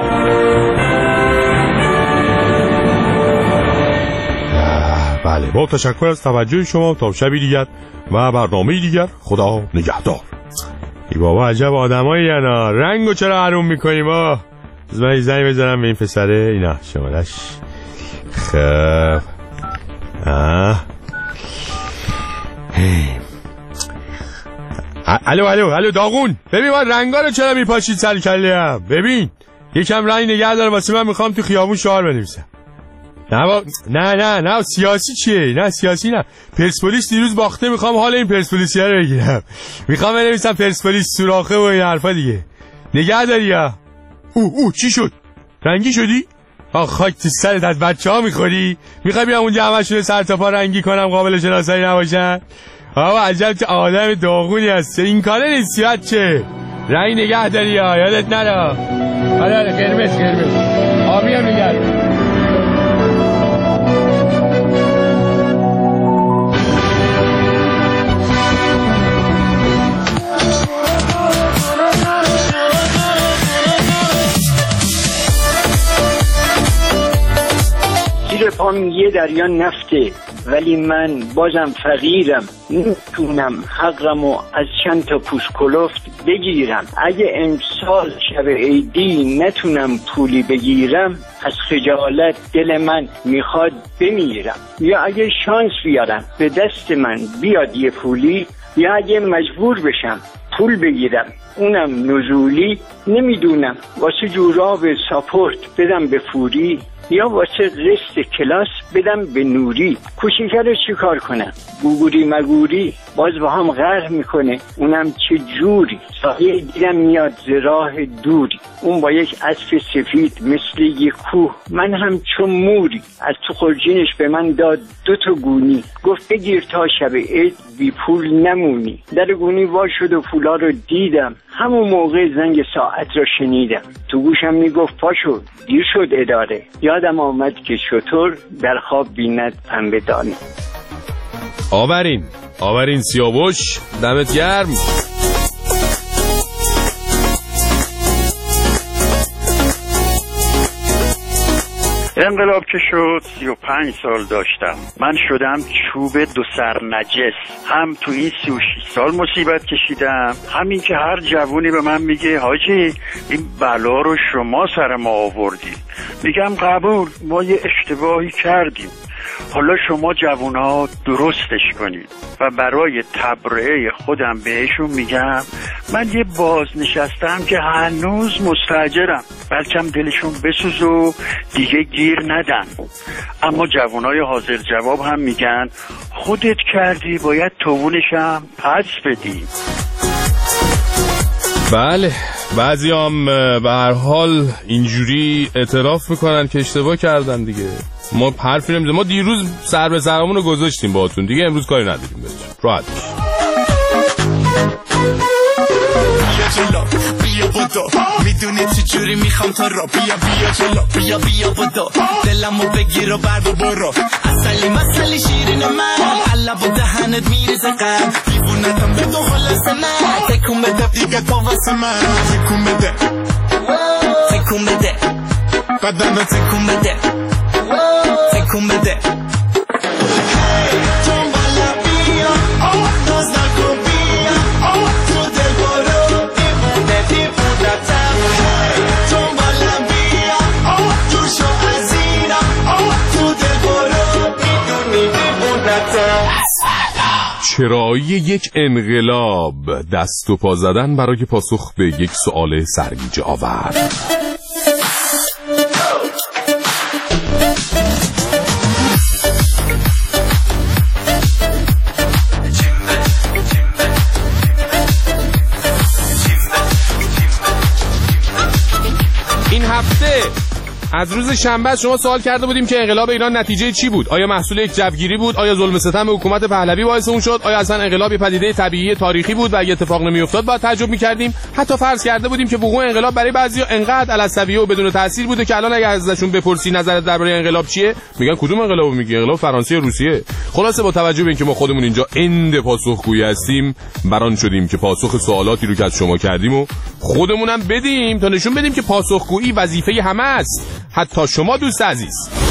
بله، با تشکر از توجه شما. تا شبی دیگر و برنامه دیگر، خدا نگهدار. ای بابا عجب آدمایی انا، رنگو چرا حروم میکنیم؟ آه من زنگ بزنم به این پسره. اینا شمالش. خب آه الو الو الو داغون، ببین ما رنگا رو چرا میپاشید سر کله‌ام؟ ببین یکم رنگ نگه دار واسه من، میخوام تو خیابون شعار بنویسم. نه با... نه نه نه سیاسی چیه؟ نه سیاسی نه، پرسپولیس دیروز باخته، میخوام حال این پرسپولیسی‌ها رو بگیرم. میخوام بنویسم پرسپولیس سوراخه و این حرفا دیگه. نگه داری یا او او چی شد؟ رنگی شدی؟ آخ خاک تو سرت، از بچه‌ها میخوری؟ میخوای بیام اونجا همشون سر تا پا رنگی کنم قابل شناسایی نباشن؟ آقا عجب چه آدم داغونی هست. این کاره نیست سیاحت چه؟ رنگ نگه داری یا یادت نره. آره آره قرمز قرمز آبی هم نگه. زیر پام یه دریا نفته ولی من بازم فقیرم، نمیتونم حقمو از چند تا پوش کلفت بگیرم. اگه امسال شب عیدی نتونم پولی بگیرم، از خجالت دل من میخواد بمیرم. یا اگه شانس بیارم به دست من بیاد یه پولی، یا اگه مجبور بشم پول بگیرم اونم نزولی، نمیدونم واسه جوراب ساپورت بدم به فوری، یا واسه قسط کلاس بدم به نوری. کوچیکه رو چی کار کنم؟ گوگوری مگوری باز با هم غرق میکنه، اونم چه جوری. سایه دیدم میاد ز راه دوری، اون با یک اسب سفید مثل یک کوه، من هم چون موری. از تو خرجینش به من داد دو تا گونی، گفت بگیر تا شب عید بی پول نمونی. در گونی وا شد و پولا رو دیدم، همون موقع زنگ ساعت رو شنیدم. تو گوشم میگفت پاشو دیر شد اداره، یادم آمد که شطور در خواب بیند پنبه دانه. آورین آورین سیاوش، دمت گرم. انقلاب که شد سی و پنج سال داشتم، من شدم چوب دو سر نجس. هم تو این سی و شش سال مصیبت کشیدم، همین که هر جوونی به من میگه حاجی این بلا رو شما سر ما آوردید، میگم قبول، ما یه اشتباهی کردیم، حالا شما جوونا درستش کنید. و برای تبرئه خودم بهشون میگم من یه بازنشستم که هنوز مستاجرم، بلکم دلشون بسوز و دیگه گیر ندن. اما جوانای حاضر جواب هم میگن خودت کردی باید توونشم پس بدی. بله بعضی هم به هر حال اینجوری اعتراف میکنن که اشتباه کردن دیگه. ما حرفی نمیزنیم، ما دیروز سر به سرمون رو گذاشتیم باهاتون دیگه، امروز کاری نداریم بهتون راحت. بیا بدو میدونی چجوری میخوام تو رو بیا بیا جلو بیا بیا بدو دلمو بگیر و بر برو اصلی مسلی شیرین من حلب و دهنت میریزه قم دیوونتم به تو خلاص من تکون بده دیگه تو واسه من تکون بده تکون بده بدن رو تکون بده تکون بده چرایی یک انقلاب، دست و پا زدن برای پاسخ به یک سؤال سرگیجه آور. این هفته از روز شنبه شما سوال کرده بودیم که انقلاب ایران نتیجه چی بود؟ آیا محصول یک جوگیری بود؟ آیا ظلم ستم حکومت پهلوی باعث اون شد؟ آیا اصلا انقلاب یه پدیده طبیعی تاریخی بود و اگه اتفاق نمیافتاد باید تعجب می‌کردیم؟ حتی فرض کرده بودیم که وقوع انقلاب برای بعضیا انقدر علی‌السویه و بدون تاثیر بوده که الان اگه ازشون بپرسی نظرت درباره انقلاب چیه؟ میگن کدوم انقلابو میگی؟ انقلاب فرانسه یا روسیه؟ خلاصه با توجه به اینکه ما خودمون اینجا اند پاسخگویی هستیم، بران شدیم که پاسخ سوالاتی رو که از شما کردیم و خودمونم بدیم تا نشون بدیم که پاسخگویی وظیفه همه است، حتی شما دوست عزیز.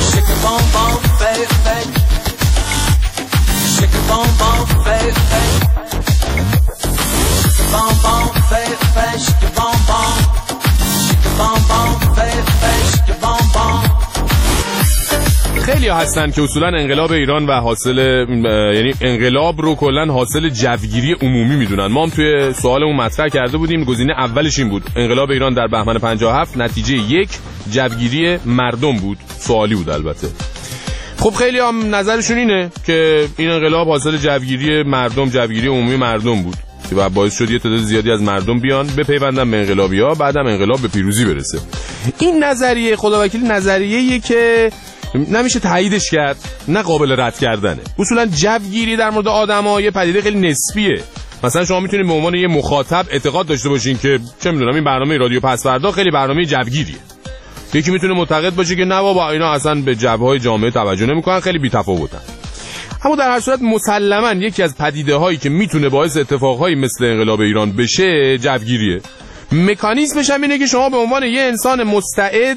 خیلی ها هستن که اصولا انقلاب ایران و حاصل یعنی انقلاب رو کلا حاصل جوگیری عمومی میدونن. ما هم توی سوالمون مطرح کرده بودیم گزینه اولش این بود انقلاب ایران در بهمن پنجاه و هفت نتیجه یک جوگیری مردم بود. سوالی بود البته. خب خیلی هم نظرشون اینه که این انقلاب حاصل جوگیری مردم جوگیری عمومی مردم بود و باعث شد یه تعداد زیادی از مردم بیان بپیوندن به انقلابی‌ها، بعدم انقلاب به پیروزی برسه. این نظریه خداوکیل نظریه‌ایه که نمیشه تاییدش کرد، نه قابل رد کردنه. اصولا جوگیری در مورد آدم‌ها یه پدیده خیلی نسبیه. مثلا شما میتونید به عنوان یه مخاطب اعتقاد داشته باشین که چه میدونم این برنامه رادیو پس‌فردا خیلی برنامه جوگیریه. یکی میتونه معتقد باشه که نه بابا اینا اصلا به جوهای جامعه توجه نمیکنن، خیلی بی‌تفاوتن. اما در هر صورت مسلماً یکی از پدیده‌هایی که میتونه باعث اتفاقهایی مثل انقلاب ایران بشه جوگیریه. مکانیزمش هم اینه که شما به عنوان یه انسان مستعد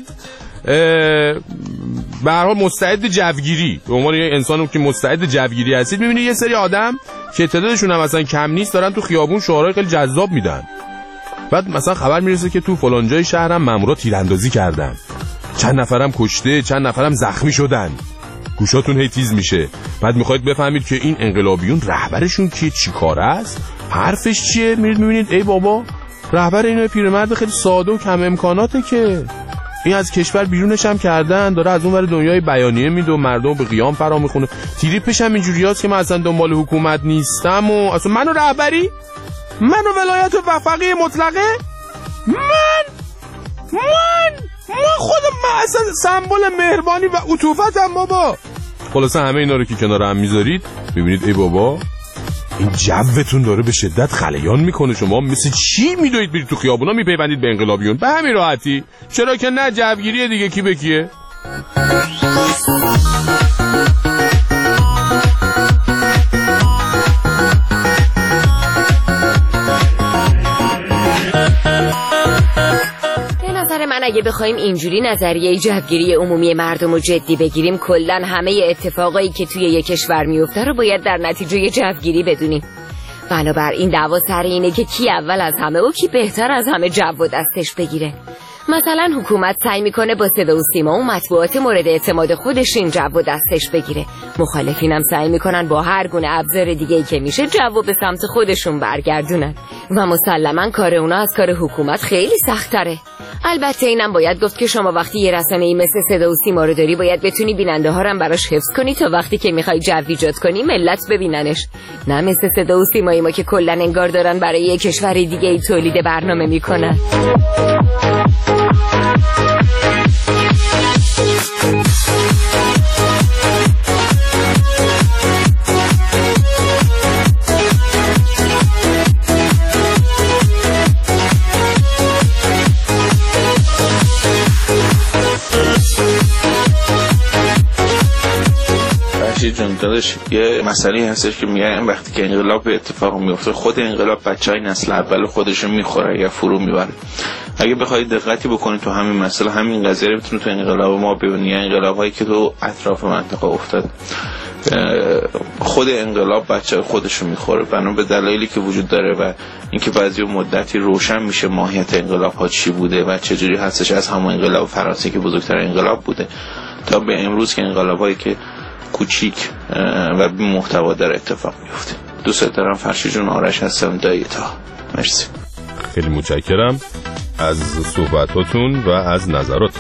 به هر حال مستعد جوگیری، به عنوان یه انسانی که مستعد جوگیری هستید، می‌بینید یه سری آدم که تعدادشون هم مثلا کم نیست دارن تو خیابون شعارهای خیلی جذاب میدن. بعد مثلا خبر میرسه که تو فلان جای شهرم مامورا تیراندازی کردن، چند نفرم کشته، چند نفرم زخمی شدن. گوشاتون هی تیز میشه. بعد میخواید بفهمید که این انقلابیون رهبرشون کیه، چی کاره است، حرفش چیه. میرید میبینید ای بابا رهبر اینا پیرمرد خیلی ساده و کم امکاناته که این از کشور بیرونش هم کردن، داره از اون ور دنیای بیانیه میده و مردم به قیام فرا میخونه. تریپش هم اینجوریاست که من اصلا دنبال حکومت نیستم و اصلا منو رهبری، منو ولایت و فقیه مطلقه، من من من خودم من اصلا سمبل مهربانی و عطوفتم بابا. خلاصه همه اینا رو که کنار هم میذارید میبینید ای بابا این جوتون داره به شدت خلیان میکنه. شما مثل چی میدوید برید تو خیابونا میپیوندید به انقلابیون به همین راحتی. چرا که نه جوگیریه دیگه، کی به کیه. من اگه بخوایم اینجوری نظریه جوگیری عمومی مردم رو جدی بگیریم، کلن همه اتفاقایی که توی یک کشور میفته رو باید در نتیجه جوگیری بدونیم. بنابراین دعوا سر اینه که کی اول از همه و کی بهتر از همه جو دستش بگیره. مثلا حکومت سعی میکنه با صدا و سیما و مطبوعات مورد اعتماد خودش این جو دستش بگیره. مخالفینم سعی میکنن با هر گونه ابزار دیگه‌ای که میشه جو به سمت خودشون برگردونن و مسلما کار اونا از کار حکومت خیلی سخت‌تره. البته اینم باید گفت که شما وقتی یه رسانه‌ای مثل صدا و سیما رو داری باید بتونی بیننده ها رو هم براش حفظ کنی تا وقتی که میخوای جو ایجاد کنی ملت ببیننش، نه مثل صدا و سیمای ما که کلا انگار دارن برای یه کشور دیگه ای تولید برنامه میکنن. داداش یه مسئله هستش که میگن وقتی که انقلاب به اتفاق میفته خود انقلاب بچهای نسل اول خودشون میخوره یا فرو میبره. اگه بخواید دقتی بکنید تو همین مسئله همین قضیه رو بتونید تو انقلاب ما ببینید، انقلابایی که تو اطراف منطقه افتاد خود انقلاب بچه خودشون میخوره، بنا به دلایلی که وجود داره و اینکه بعضی مدتی روشن میشه ماهیت انقلاب ها چی بوده و چجوری هستش از همون انقلاب فرانسه که بزرگتر انقلاب بوده تا به امروز که انقلابایی که کوچیک و بی محتوا در اتفاق میفته. دوست دارم فرشی جون، آرش هستم، دایتا. مرسی. خیلی متشکرم از صحبتاتون و از نظراتتون.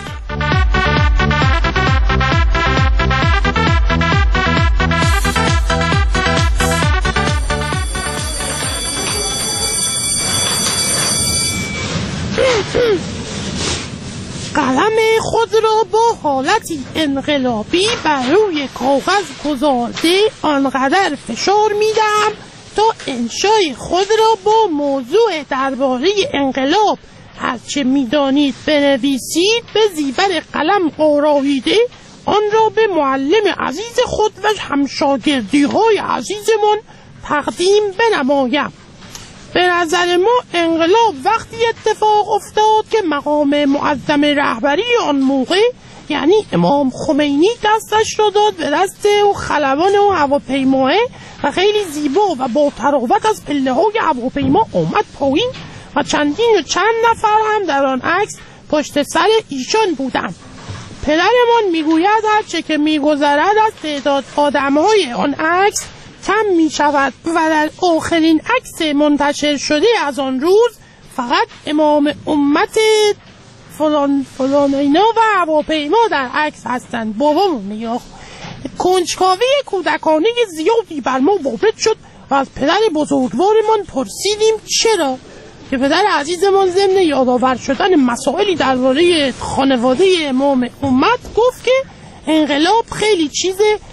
قلم خود را با حالتی انقلابی بر روی کاغذ گذارده آنقدر فشار میدم تا انشای خود را با موضوع درباره انقلاب هرچه میدانید بنویسید به زیور قلم آراییده آن را به معلم عزیز خود و همشاگردی های عزیزمان تقدیم بنمایم. به نظر ما انقلاب وقتی اتفاق افتاد که مقام معظم رهبری آن موقع یعنی امام خمینی دستش را داد به دست او خلبان و هواپیماه و خیلی زیبا و با تراوت از پله های هواپیما آمد پایین و چندین و چند نفر هم در آن عکس پشت سر ایشان بودند. پدرمان میگوید هرچه که میگذرد از تعداد آدمهای آن عکس کم می شود و در آخرین عکس منتشر شده از آن روز فقط امام امت فلان فلان اینا و هواپیما در عکس هستند. بابامون نگاه کنجکاوی کودکانه زیادی بر ما وارد شد و از پدر بزرگوارمان پرسیدیم چرا، که پدر عزیزمان ضمن یادآور شدن مسائلی درباره خانواده امام امت گفت که انقلاب خیلی چیز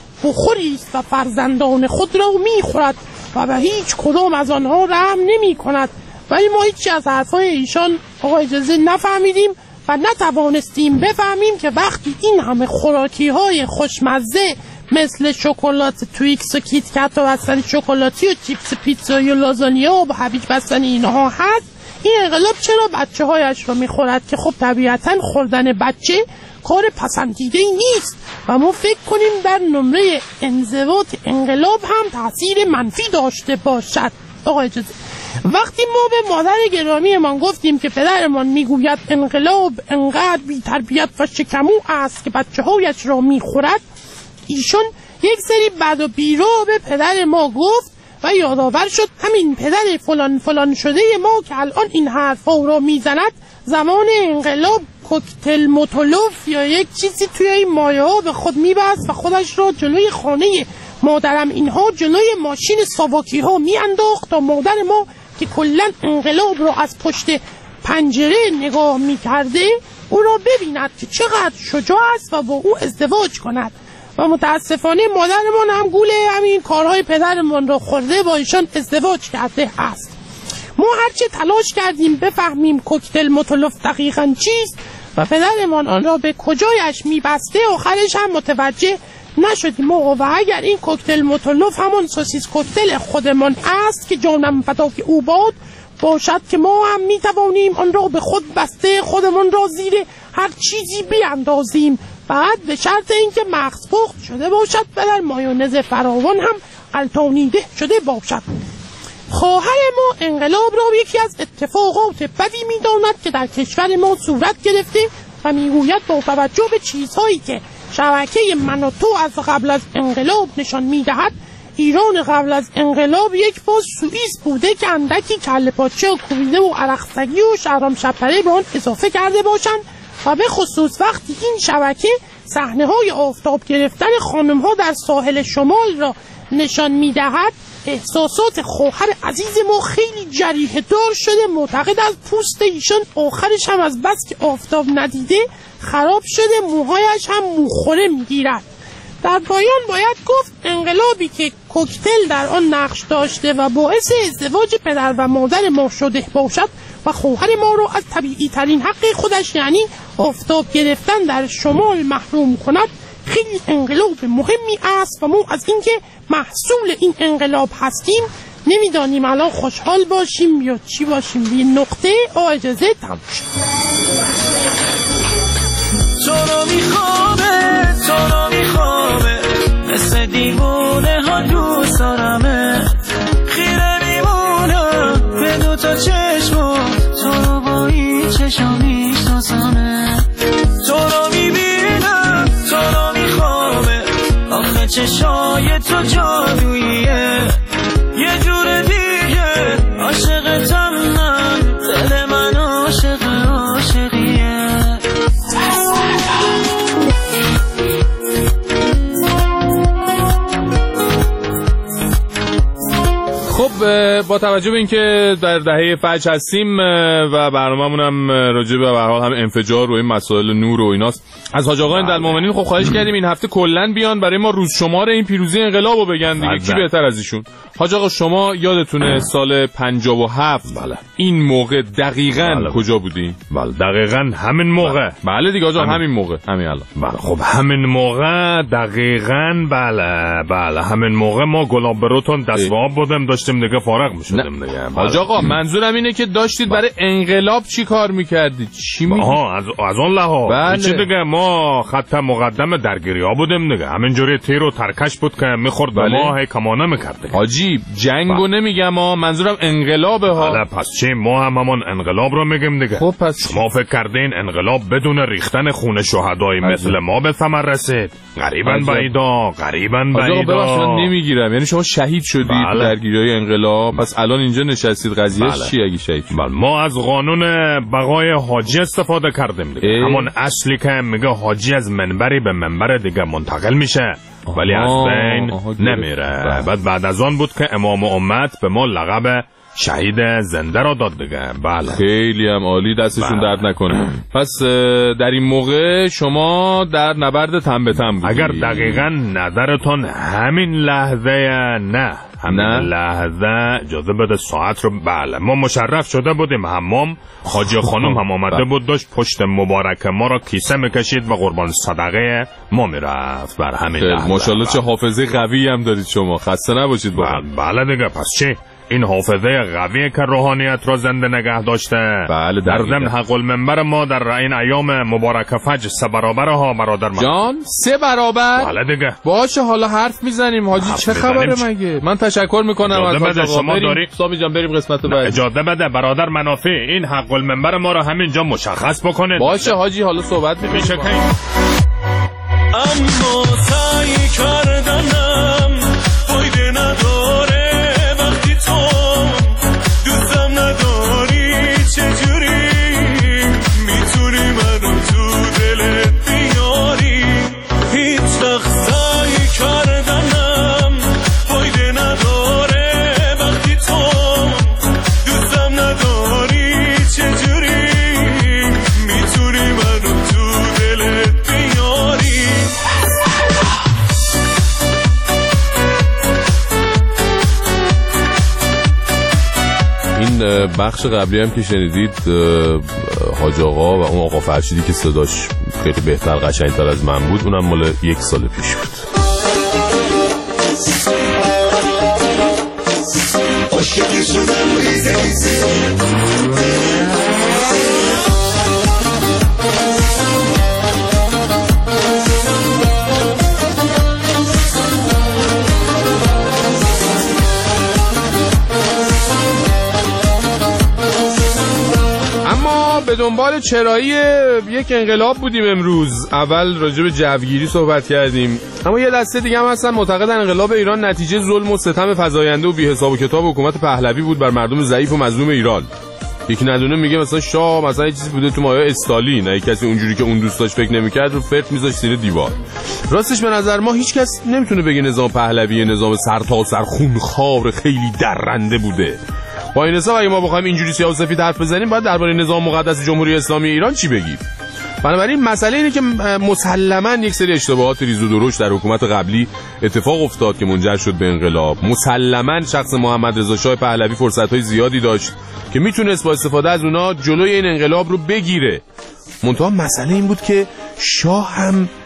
بخوری است و فرزندان خود را میخورد و به هیچ کدام از آنها رحم نمی کند. ولی ما هیچی از حرفای ایشان آقا اجازه نفهمیدیم و نتوانستیم بفهمیم که وقتی این همه خوراکی های خوشمزه مثل شکلات تویکس و کیت کت و بستنی شکلاتی و چیپس پیتزایی و لازانیا و هویج بستنی اینها هست، این انقلاب چرا بچه هایش را میخورد که خب طبیعتا خوردن بچه کار پسندیده نیست و ما فکر کنیم در نمره انضباط انقلاب هم تاثیر منفی داشته باشد. آقا اجازه، وقتی ما به مادر گرامیمان گفتیم که پدرمان میگوید انقلاب انقدر بی تربیت و شکمو است که بچه هایش را میخورد، ایشون یک سری بد و بیرو به پدر ما گفت و یادآور شد همین پدر فلان فلان شده ما که الان این حرفا را میزند زمان انقلاب کوکتل متولوف یا یک چیزی توی این مایه ها به خود میبست و خودش را جلوی خانه مادرم اینها جلوی ماشین ساواکی ها میانداخت تا مادر ما که کلا انقلاب را از پشت پنجره نگاه میکرده او را ببیند که چقدر شجاع است و با او ازدواج کند. و متاسفانه مادرمان هم گول همین کارهای پدرمان را خورده با ایشان ازدواج کرده است. ما هرچه تلاش کردیم بفهمیم کوکتل متولوف دقیقاً چیست و پدرمان آن را به کجایش میبسته آخرش هم متوجه نشدیم. و اگر این کوکتل متولوف همون سوسیس کوکتل خودمان است که جانم فدای او باد باشد که ما هم میتوانیم آن را به خود بسته خودمان را زیر هر چیزی بیاندازیم، بعد به شرط اینکه مغز پخت شده باشد و در مایونز فراوان هم غلطانیده شده باشد. خواهر ما انقلاب را یکی از اتفاقات بدی می‌داند که در کشور ما صورت گرفته و میگوید با توجه به چیزهایی که شبکه من و تو از قبل از انقلاب نشان میدهد ایران قبل از انقلاب یک باز سوئیس بوده که اندکی کله پاچه و کوبیده و عرقسگی و شهرام شپره به آن اضافه کرده باشند و به خصوص وقتی این شبکه صحنه های آفتاب گرفتن خانم ها در ساحل شمال را نشان میدهد احساسات خواهر عزیز ما خیلی جریحه دار شده، معتقد از پوست ایشان آخرش هم از بس که آفتاب ندیده خراب شده، موهایش هم موخوره میگیرد. در پایان باید گفت انقلابی که کوکتل در آن نقش داشته و باعث ازدواج پدر و مادر ما شده باشد و خواهر ما را از طبیعی ترین حق خودش یعنی آفتاب گرفتن در شمال محروم کند، خیلی انقلاب مهمی است و ما از اینکه محصول این انقلاب هستیم نمیدانیم الان خوشحال باشیم یا چی باشیم. یه نقطه آ اجازه تموم شد. تو رو میخوامه تو رو میخوامه مثل دیوونه ها دوست دارمه خیره میمونم به دو تا چشمات تو رو با این چشم میشناسمه تو رو میبینم تو رو میخوامه آخه چشای تو جادوییه یه جور دیگه عاشقتم من دل من عاشق عاشقیه. خب با توجه به اینکه در دهه فجر هستیم و برنامه‌مون هم راجع به به هر حال هم انفجار و این مسائل نور و ایناست، از حاج آقا دلمومنین خب خواهش کردیم این هفته کلاً بیان برای ما روز شمار این پیروزی انقلابو بگن دیگه. کی بهتر از ایشون؟ حاج آقا شما یادتونه سال پنجاه و هفت بله. این موقع دقیقاً بله. کجا بودین؟ بله دقیقاً همین موقع. بله دیگه آقا همین موقع همین الان. بله خب همین موقع دقیقاً بله بله همین موقع ما گلاب بروتون دست به آب بودیم داشتیم دیگه فارغ میشدیم دیگه. حاج آقا منظورم اینه که داشتید برای انقلاب چی کار میکردید؟ چی میگید؟ آها از از اون لحاظ بله. چی دیگه ما خط مقدم درگیری‌ها بودیم دیگه. همینجوری تیر و ترکش بود که میخورد بله. ما هی کمانه میکرد. حاجی جنگو نمیگم ها، منظورم انقلابه ها. حالا پس چی ما هم همون انقلاب رو میگیم دیگه. خب پس شما فکر کردین انقلاب بدون ریختن خون شهدای مثل ما به ثمر رسید؟ غریباً بعیدا غریباً بعیدا. آقا نمیگیرم، یعنی شما شهید شدید بله. درگیری‌های انقلاب، پس الان اینجا نشستید قضیه بله. چی اگه شهید شدید؟ بله. ما از قانون بقای حاجی استفاده کردیم دیگه. همون اصلی که میگه حاجی از منبری به منبر دیگه منتقل میشه ولی از بین نمیره. بعد بعد از آن بود که امام امت به ما لقب شهید زنده را داد دیگه. بله خیلی هم عالی، دستشون بله. درد نکنه. پس در این موقع شما در نبرد تن به تن بودید. اگر دقیقاً نظرتون همین لحظه نه همین لحظه اجازه بده ساعت رو بله ما مشرف شده بودیم حمام، حاجی خانم هم آمده بود داشت پشت مبارک ما را کیسه میکشید و قربان صدقه ما میرفت. بر همین لحظه ماشاءالله چه حافظه قوی هم دارید شما، خسته نباشید. بله, بله دیگه پس چی این حافظه قوی که روحانیت را زنده نگه داشته. بله در ضمن حق المنبر ما در این ایام مبارک فجر سه برابر ها برادر من. جان سه برابر؟ بله دیگه. باشه حالا حرف میزنیم حاجی چه خبره مگه؟ من تشکر میکنم از بده شما داری سامی جان بریم قسمت بعد. اجازه بده برادر منافع این حق المنبر ما را همینجا مشخص بکنید. باشه حاجی حالا صحبت میشه که اما سعی کردنم فایده نداره وقتی تو دوستم نداری. چجوری میتونی منو تو دلت بیاری؟ هیچ وقت سعی کردنم فایده نداره وقتی تو دوستم نداری. چجوری میتونی منو تو دلت بیاری؟ این بخش قبلی هم که شنیدید حاج آقا و اون آقا فرشیدی که صداش خیلی بهتر قشنگتر از من بود، اونم مال یک سال پیش بود. به دنبال چرایی یک انقلاب بودیم امروز. اول راجع به جوگیری صحبت کردیم، اما یه دسته دیگه هم هستن معتقدن انقلاب ایران نتیجه ظلم و ستم فزاینده و بی حساب و کتاب حکومت پهلوی بود بر مردم ضعیف و مظلوم ایران. یکی ندونه میگه مثلا شاه مثلا یه چیزی بوده تو مایه استالین، نه کسی اونجوری که اون دوست داشت فکر نمی‌کرد رو فرت می‌ذاشت زیر دیوار. راستش به نظر ما هیچ کس نمیتونه بگه نظام پهلوی نظام سرتاسر خونخوار خیلی درنده بوده. با این حساب اگه ما بخوایم اینجوری سیاه و سفید حرف بزنیم باید درباره نظام مقدس جمهوری اسلامی ایران چی بگیم؟ بنابراین مسئله اینه که مسلماً یک سری اشتباهات ریز و درشت در حکومت قبلی اتفاق افتاد که منجر شد به انقلاب. مسلماً شخص محمد رضا شاه پهلوی فرصت‌های زیادی داشت که میتونست با استفاده از اونا جلوی این انقلاب رو بگیره. منتها مسئله این بود که شاه هم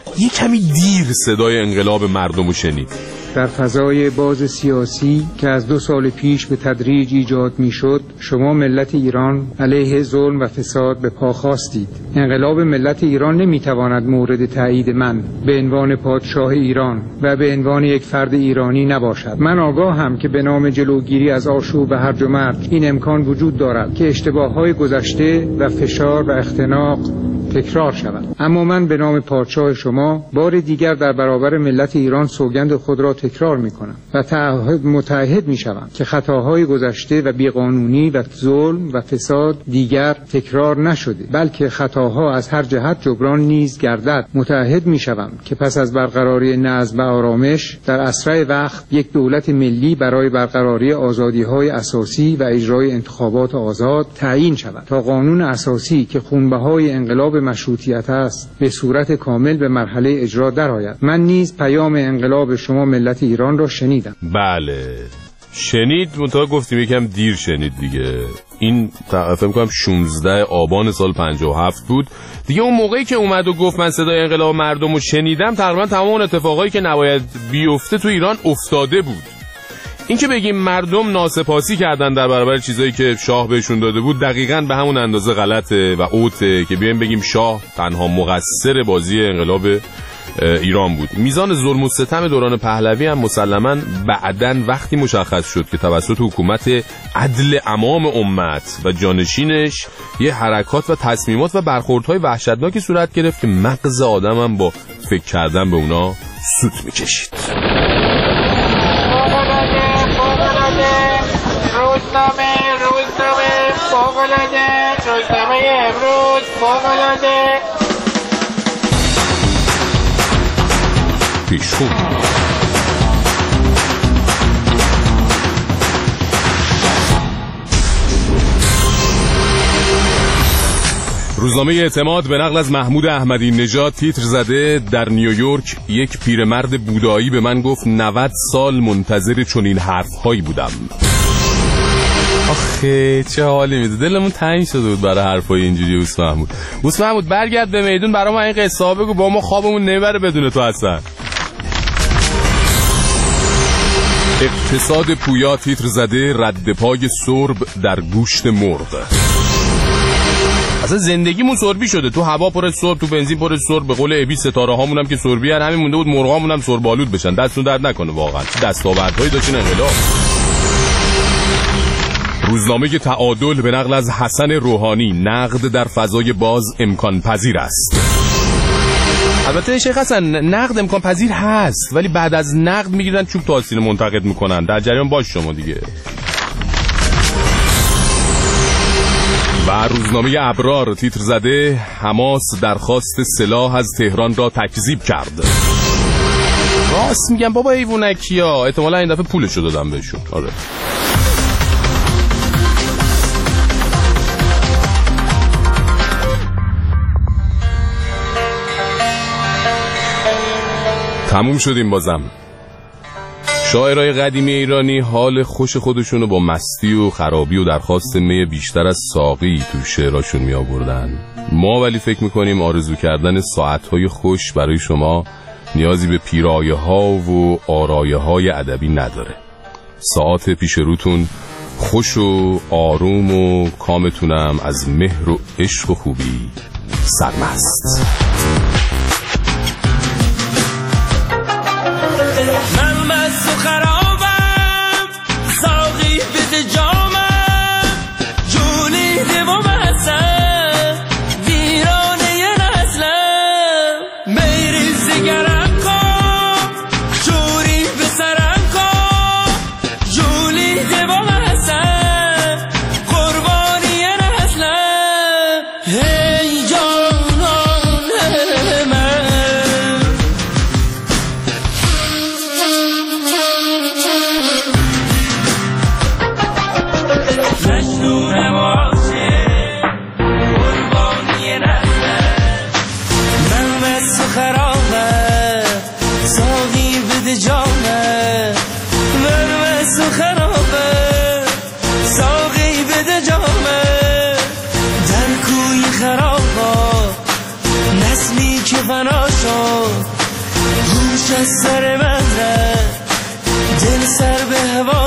یه کمی دیر صدای انقلاب مردمو شنید. در فضای باز سیاسی که از دو سال پیش به تدریج ایجاد میشد، شما ملت ایران علیه ظلم و فساد به پا خواستید. انقلاب ملت ایران نمیتواند مورد تایید من به عنوان پادشاه ایران و به عنوان یک فرد ایرانی نباشد. من آگاهم که به نام جلوگیری از آشوب و هرج و مرج این امکان وجود دارد که اشتباه‌های گذشته و فشار و اختناق تکرار شود، اما من به نام پادشاه شما بار دیگر در برابر ملت ایران سوگند خود را تکرار می کنم و تعهد متعهد می شوم که خطاهای گذشته و بیقانونی و ظلم و فساد دیگر تکرار نشده، بلکه خطاها از هر جهت جبران نیز گردد. متعهد می شوم که پس از برقراری نظم و آرامش در اسرع وقت یک دولت ملی برای برقراری آزادی‌های اساسی و اجرای انتخابات آزاد تعیین شود تا قانون اساسی که خونبهای انقلاب مشروطیت است به صورت کامل به مرحله اجرا درآید. من نیز پیام انقلاب شما ملت ایران را شنیدم. بله شنید، منتها گفتیم یکم دیر شنید دیگه. این فکر می‌کنم شانزده آبان سال پنجاه و هفت بود دیگه. اون موقعی که اومد و گفت من صدای انقلاب مردم رو شنیدم، تقریبا تمام اتفاقایی که نباید بیفته تو ایران افتاده بود. این که بگیم مردم ناسپاسی کردن در برابر چیزایی که شاه بهشون داده بود، دقیقاً به همون اندازه غلطه و اوته که بیایم بگیم شاه تنها مقصر بازی انقلاب ایران بود. میزان ظلم و ستم دوران پهلوی هم مسلماً بعداً وقتی مشخص شد که توسط حکومت عدل عمام امت و جانشینش یه حرکات و تصمیمات و برخوردهای وحشتناکی صورت گرفت که مغز آدم هم با فکر کردن به اونا سوت میکشید. روزنامه روزنامه فوق‌العاده، روزنامه امروز فوق‌العاده. پیشخون روزنامه اعتماد به نقل از محمود احمدی نژاد تیتر زده: در نیویورک یک پیرمرد بودایی به من گفت نود سال منتظر چنین حرف‌هایی بودم. آخه چه حالی میده، دلمون تنگ شده بود برای حرفای اینجوری. اوس محمود اوس محمود برگرد به میدون، برای ما این قصه ها بگو، با ما خوابمون نمیبره بدون تو اصلا. اقتصاد پویا تیتر زده: رد پای سرب در گوشت مرغ. اصلا زندگیمون سربی شده، تو هوا پر سرب، تو بنزین پر سرب. به قول ابی ستاره هامون هم که سربی هن، همین مونده بود مرغامون هم سربالود بشن. دستون درد نکنه واقعا، چه دستاوردهایی داشتین انقلاب. روزنامه تعادل به نقل از حسن روحانی: نقد در فضای باز امکان پذیر است. البته شیخ حسن نقد امکان پذیر هست، ولی بعد از نقد میگیرن چوب تا آستین منتقد میکنن. در جریان باش شما دیگه. و روزنامه ابرار تیتر زده: حماس درخواست سلاح از تهران را تکذیب کرد. راست میگم بابا ایوونکیا، احتمالا این دفعه پولشو دادم بهشون. آره. تموم شدیم بازم. شاعرای قدیمی ایرانی حال خوش خودشونو با مستی و خرابی و درخواست می بیشتر از ساقی تو شعراشون می آوردن. ما ولی فکر میکنیم آرزو کردن ساعتهای خوش برای شما نیازی به پیرایه ها و آرایه های ادبی نداره. ساعت پیش روتون خوش و آروم و کامتونم از مهر و عشق و خوبی سرمست. من مست و خرابم، ساقی بده جامم، جولیده و مستم، ویرانه نسلم. بیریز گرم کن، جوری به سرم کن، جولیده و مستم، قربانی نسلم. هی جانان من، مجنونم عاشق، قربانی نسلم. من مست و خرابم، ساقی بده جامم. من مست و خرابم، ساقی بده جامم. در کوی خرابا نسلی که فنا شد، از سر من رفت، دل سر به هوا